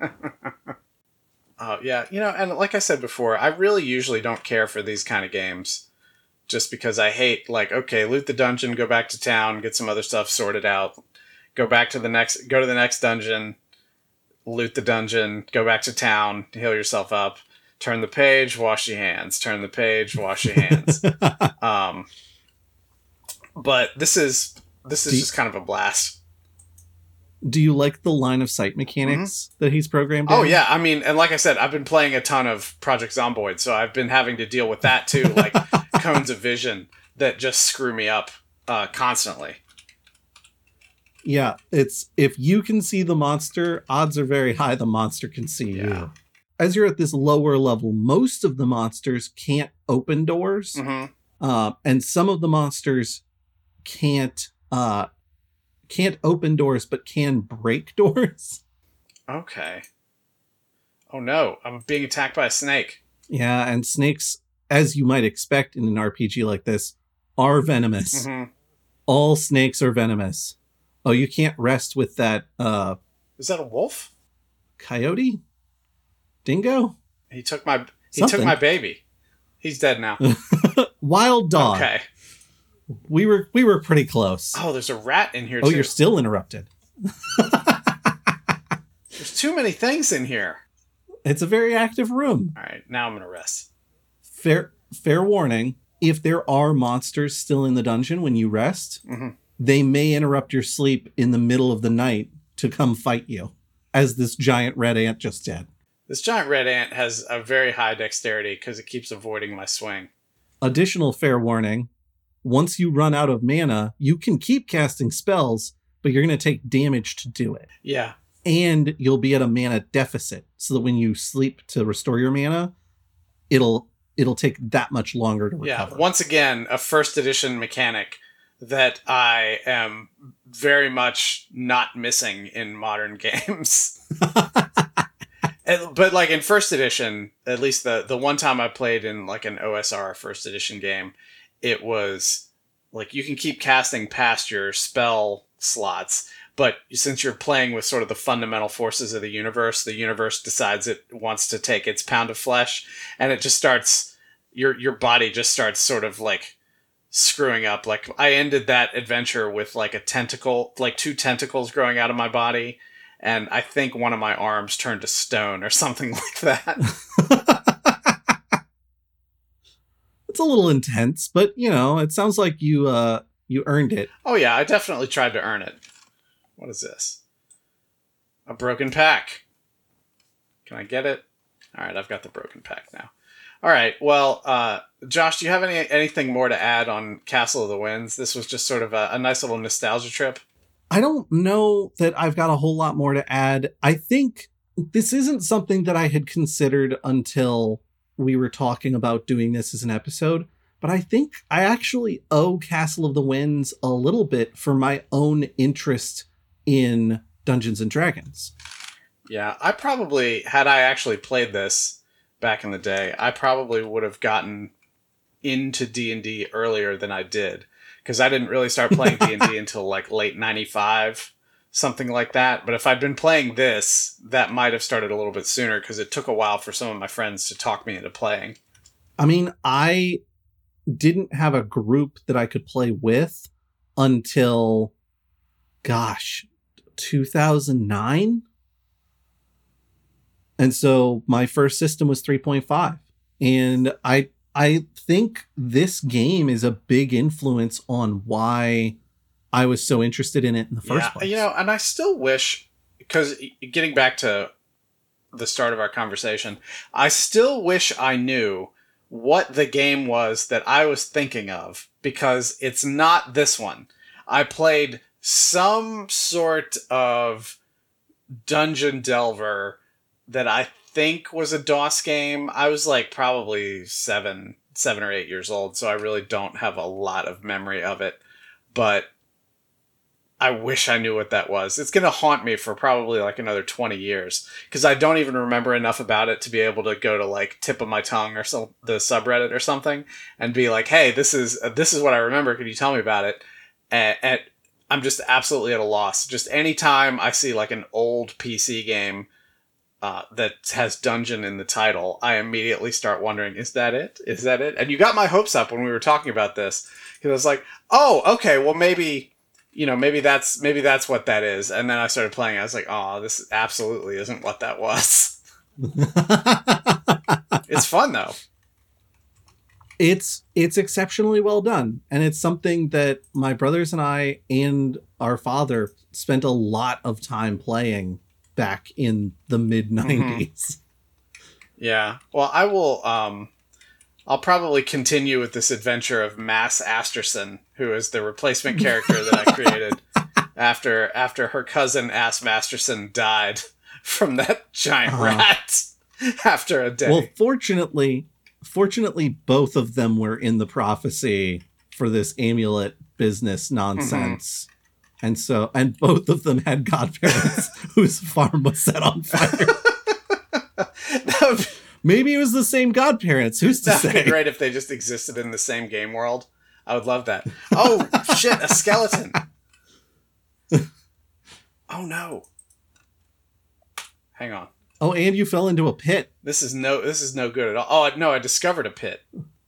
Oh, yeah. You know, and like I said before, I really usually don't care for these kind of games just because I hate, like, okay, loot the dungeon, go back to town, get some other stuff sorted out. Go back to the next, go to the next dungeon, loot the dungeon, go back to town, heal yourself up, turn the page, wash your hands, turn the page, wash your hands. um, but this is, this is Do you- just kind of a blast. Do you like the line of sight mechanics mm-hmm. that he's programmed in? Oh, yeah. I mean, and like I said, I've been playing a ton of Project Zomboid, so I've been having to deal with that too, like cones of vision that just screw me up uh, constantly. Yeah, it's if you can see the monster, odds are very high the monster can see Yeah. you. As you're at this lower level, most of the monsters can't open doors, Mm-hmm. uh, and some of the monsters can't uh, can't open doors, but can break doors. Okay. Oh no, I'm being attacked by a snake. Yeah, and snakes, as you might expect in an R P G like this, are venomous. Mm-hmm. All snakes are venomous. Oh, you can't rest with that uh, Is that a wolf? coyote? Dingo? He took my he Something. took my baby. He's dead now. Wild dog. Okay. We were we were pretty close. Oh, there's a rat in here Oh, too. you're still interrupted. There's too many things in here. It's a very active room. All right, now I'm gonna rest. Fair fair warning, if there are monsters still in the dungeon when you rest, Mm-hmm. they may interrupt your sleep in the middle of the night to come fight you, as this giant red ant just did. This giant red ant has a very high dexterity because it keeps avoiding my swing. Additional fair warning. Once you run out of mana, you can keep casting spells, but you're going to take damage to do it. Yeah. And you'll be at a mana deficit, so that when you sleep to restore your mana, it'll it'll take that much longer to recover. Yeah, once again, a first edition mechanic that I am very much not missing in modern games. And, but like in first edition, at least the, the one time I played in like an O S R first edition game, it was like you can keep casting past your spell slots, but since you're playing with sort of the fundamental forces of the universe, the universe decides it wants to take its pound of flesh, and it just starts, your your body just starts sort of like screwing up. Like I ended that adventure with like a tentacle, like two tentacles growing out of my body, and I think one of my arms turned to stone or something like that. It's a little intense, but you know, it sounds like you uh you earned it. Oh yeah, I definitely tried to earn it. What is this? A broken pack. Can I get it? All right, I've got the broken pack now. All right, well, uh, Josh, do you have any anything more to add on Castle of the Winds? This was just sort of a, a nice little nostalgia trip. I don't know that I've got a whole lot more to add. I think this isn't something that I had considered until we were talking about doing this as an episode, but I think I actually owe Castle of the Winds a little bit for my own interest in Dungeons and Dragons. Yeah, I probably, had I actually played this back in the day, I probably would have gotten into D and D earlier than I did. Because I didn't really start playing D and D until like late ninety-five, something like that. But if I'd been playing this, that might have started a little bit sooner because it took a while for some of my friends to talk me into playing. I mean, I didn't have a group that I could play with until, gosh, two thousand nine? And so my first system was three point five. And I I think this game is a big influence on why I was so interested in it in the first yeah, place. You know, and I still wish, because getting back to the start of our conversation, I still wish I knew what the game was that I was thinking of, because it's not this one. I played some sort of Dungeon Delver that I think was a DOS game. I was like probably seven, seven or eight years old, so I really don't have a lot of memory of it. But I wish I knew what that was. It's going to haunt me for probably like another twenty years, because I don't even remember enough about it to be able to go to like Tip of My Tongue or so, the subreddit or something, and be like, hey, this is uh, this is what I remember. Can you tell me about it? And, and I'm just absolutely at a loss. Just anytime I see like an old P C game Uh, that has dungeon in the title, I immediately start wondering, is that it? Is that it? And you got my hopes up when we were talking about this, because I was like, oh, okay, well maybe, you know, maybe that's maybe that's what that is. And then I started playing. I was like, oh, this absolutely isn't what that was. It's fun though. It's it's exceptionally well done, and it's something that my brothers and I and our father spent a lot of time playing back in the mid nineties. Mm-hmm. Yeah. Well, I will, um, I'll probably continue with this adventure of Mass Asterson, who is the replacement character that I created after, after her cousin Ass Masterson died from that giant uh, rat after a day. Well, fortunately, fortunately, both of them were in the prophecy for this amulet business nonsense. Mm-hmm. And so, and both of them had godparents whose farm was set on fire. Be, Maybe it was the same godparents. Who's to that'd say? That'd be great if they just existed in the same game world. I would love that. Oh, shit, a skeleton. Oh, no. Hang on. Oh, and you fell into a pit. This is no, this is no good at all. Oh, no, I discovered a pit.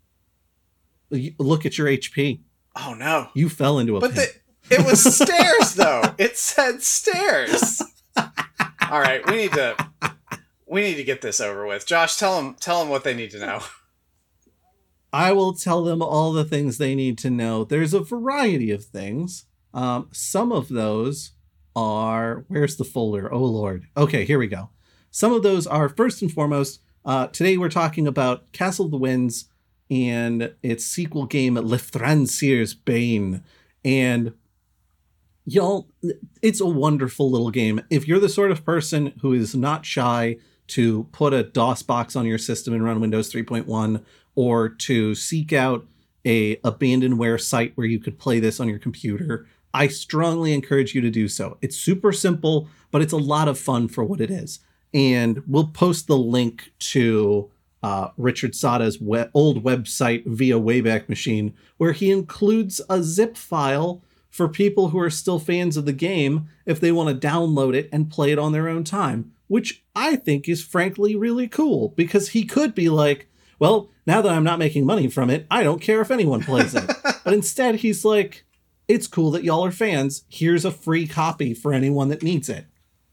Look at your H P. Oh, no. You fell into a but pit. The, It was stairs, though. It said stairs. All right, we need to we need to get this over with. Josh, tell them tell them what they need to know. I will tell them all the things they need to know. There's a variety of things. Um, some of those are, where's the folder? Oh Lord. Okay, here we go. some of those are, first and foremost, uh, today we're talking about Castle of the Winds and its sequel game, Lefthransir's Bane. And y'all, it's a wonderful little game. If you're the sort of person who is not shy to put a DOS box on your system and run Windows three point one, or to seek out a abandonware site where you could play this on your computer, I strongly encourage you to do so. It's super simple, but it's a lot of fun for what it is. And we'll post the link to uh, Richard Sada's we- old website via Wayback Machine, where he includes a zip file for people who are still fans of the game if they want to download it and play it on their own time, which I think is frankly really cool, because he could be like, well, now that I'm not making money from it, I don't care if anyone plays it. But instead he's like, it's cool that y'all are fans. Here's a free copy for anyone that needs it.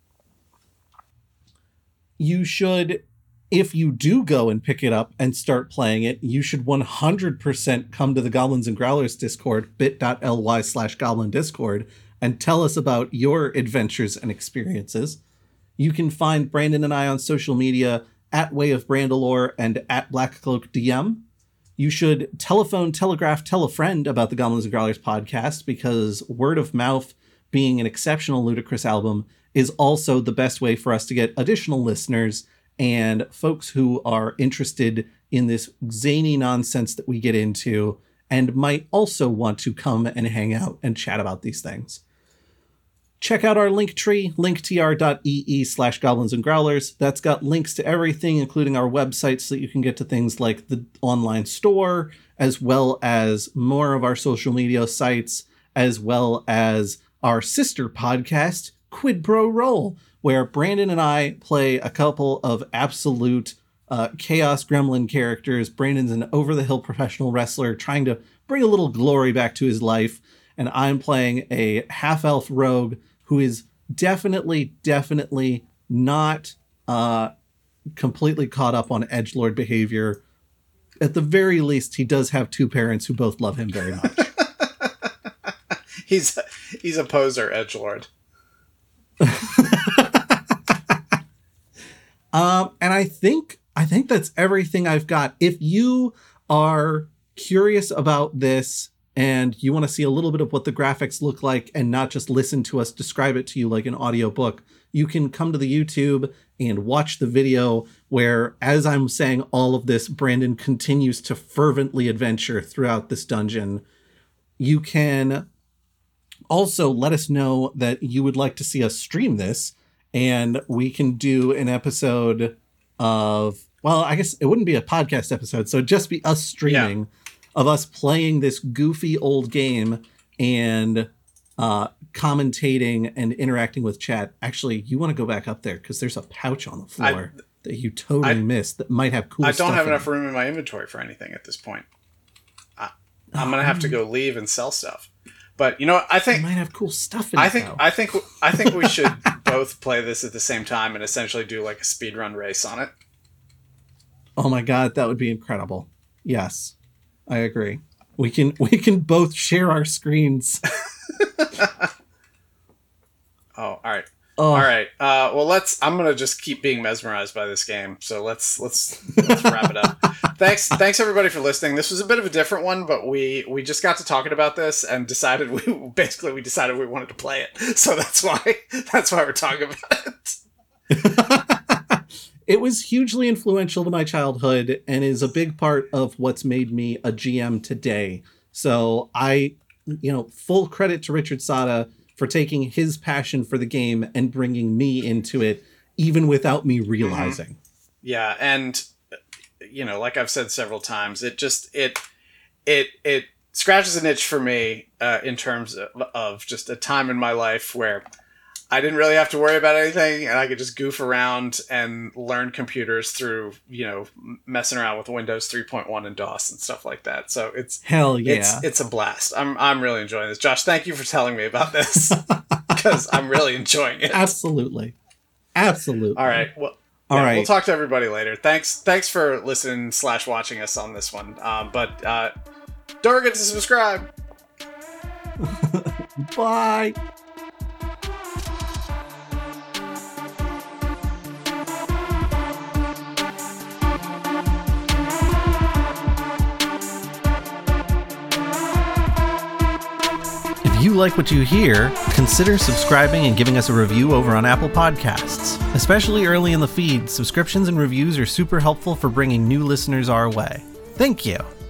You should, if you do go and pick it up and start playing it, you should one hundred percent come to the Goblins and Growlers Discord, bit.ly slash goblin discord, and tell us about your adventures and experiences. You can find Brandon and I on social media at Way of Brandalore and at Blackcloak D M. You should telephone, telegraph, tell a friend about the Goblins and Growlers podcast, because word of mouth, being an exceptional Ludicrous album, is also the best way for us to get additional listeners and folks who are interested in this zany nonsense that we get into and might also want to come and hang out and chat about these things. Check out our link tree, linktr.ee slash goblins and growlers. That's got links to everything, including our website, so that you can get to things like the online store, as well as more of our social media sites, as well as our sister podcast, Quid Pro Roll, where Brandon and I play a couple of absolute uh, chaos gremlin characters. Brandon's an over-the-hill professional wrestler trying to bring a little glory back to his life, and I'm playing a half-elf rogue who is definitely, definitely not uh, completely caught up on edgelord behavior. At the very least, he does have two parents who both love him very much. he's he's a poser edgelord. um, and I think I think that's everything I've got. If you are curious about this and you want to see a little bit of what the graphics look like and not just listen to us describe it to you like an audiobook, you can come to the YouTube and watch the video where, as I'm saying all of this, Brandon continues to fervently adventure throughout this dungeon. You can also let us know that you would like to see us stream this, and we can do an episode of, well, I guess it wouldn't be a podcast episode, so it'd just be us streaming. Yeah. Of us playing this goofy old game and uh, commentating and interacting with chat. Actually, you want to go back up there because there's a pouch on the floor I, that you totally I, missed that might have cool I stuff. don't have enough it. room in my inventory for anything at this point. I, I'm oh, going to have to go leave and sell stuff. But you know what? I think you might have cool stuff in I it, think though. I think I think we should both play this at the same time and essentially do like a speedrun race on it. Oh my god, that would be incredible. Yes. I agree. We can we can both share our screens. oh, all right. Oh. All right. Uh, well, let's. I'm gonna just keep being mesmerized by this game. So let's let's let's wrap it up. Thanks, thanks everybody for listening. This was a bit of a different one, but we we just got to talking about this and decided we basically we decided we wanted to play it. So that's why that's why we're talking about it. It was hugely influential to my childhood and is a big part of what's made me a G M today. So I, you know, full credit to Richard Sada for taking his passion for the game and bringing me into it, even without me realizing. Mm-hmm. Yeah. And, you know, like I've said several times, it just, it, it, it scratches an itch for me uh, in terms of, of just a time in my life where I didn't really have to worry about anything, and I could just goof around and learn computers through, you know, messing around with Windows three point one and DOS and stuff like that. So it's hell yeah, it's, it's a blast. I'm I'm really enjoying this. Josh, thank you for telling me about this because I'm really enjoying it. Absolutely, absolutely. All right, well, all yeah, right. We'll talk to everybody later. Thanks, thanks for listening slash watching us on this one. Um, but uh, don't forget to subscribe. Bye. like what you hear, consider subscribing and giving us a review over on Apple Podcasts. Especially early in the feed, subscriptions and reviews are super helpful for bringing new listeners our way. Thank you.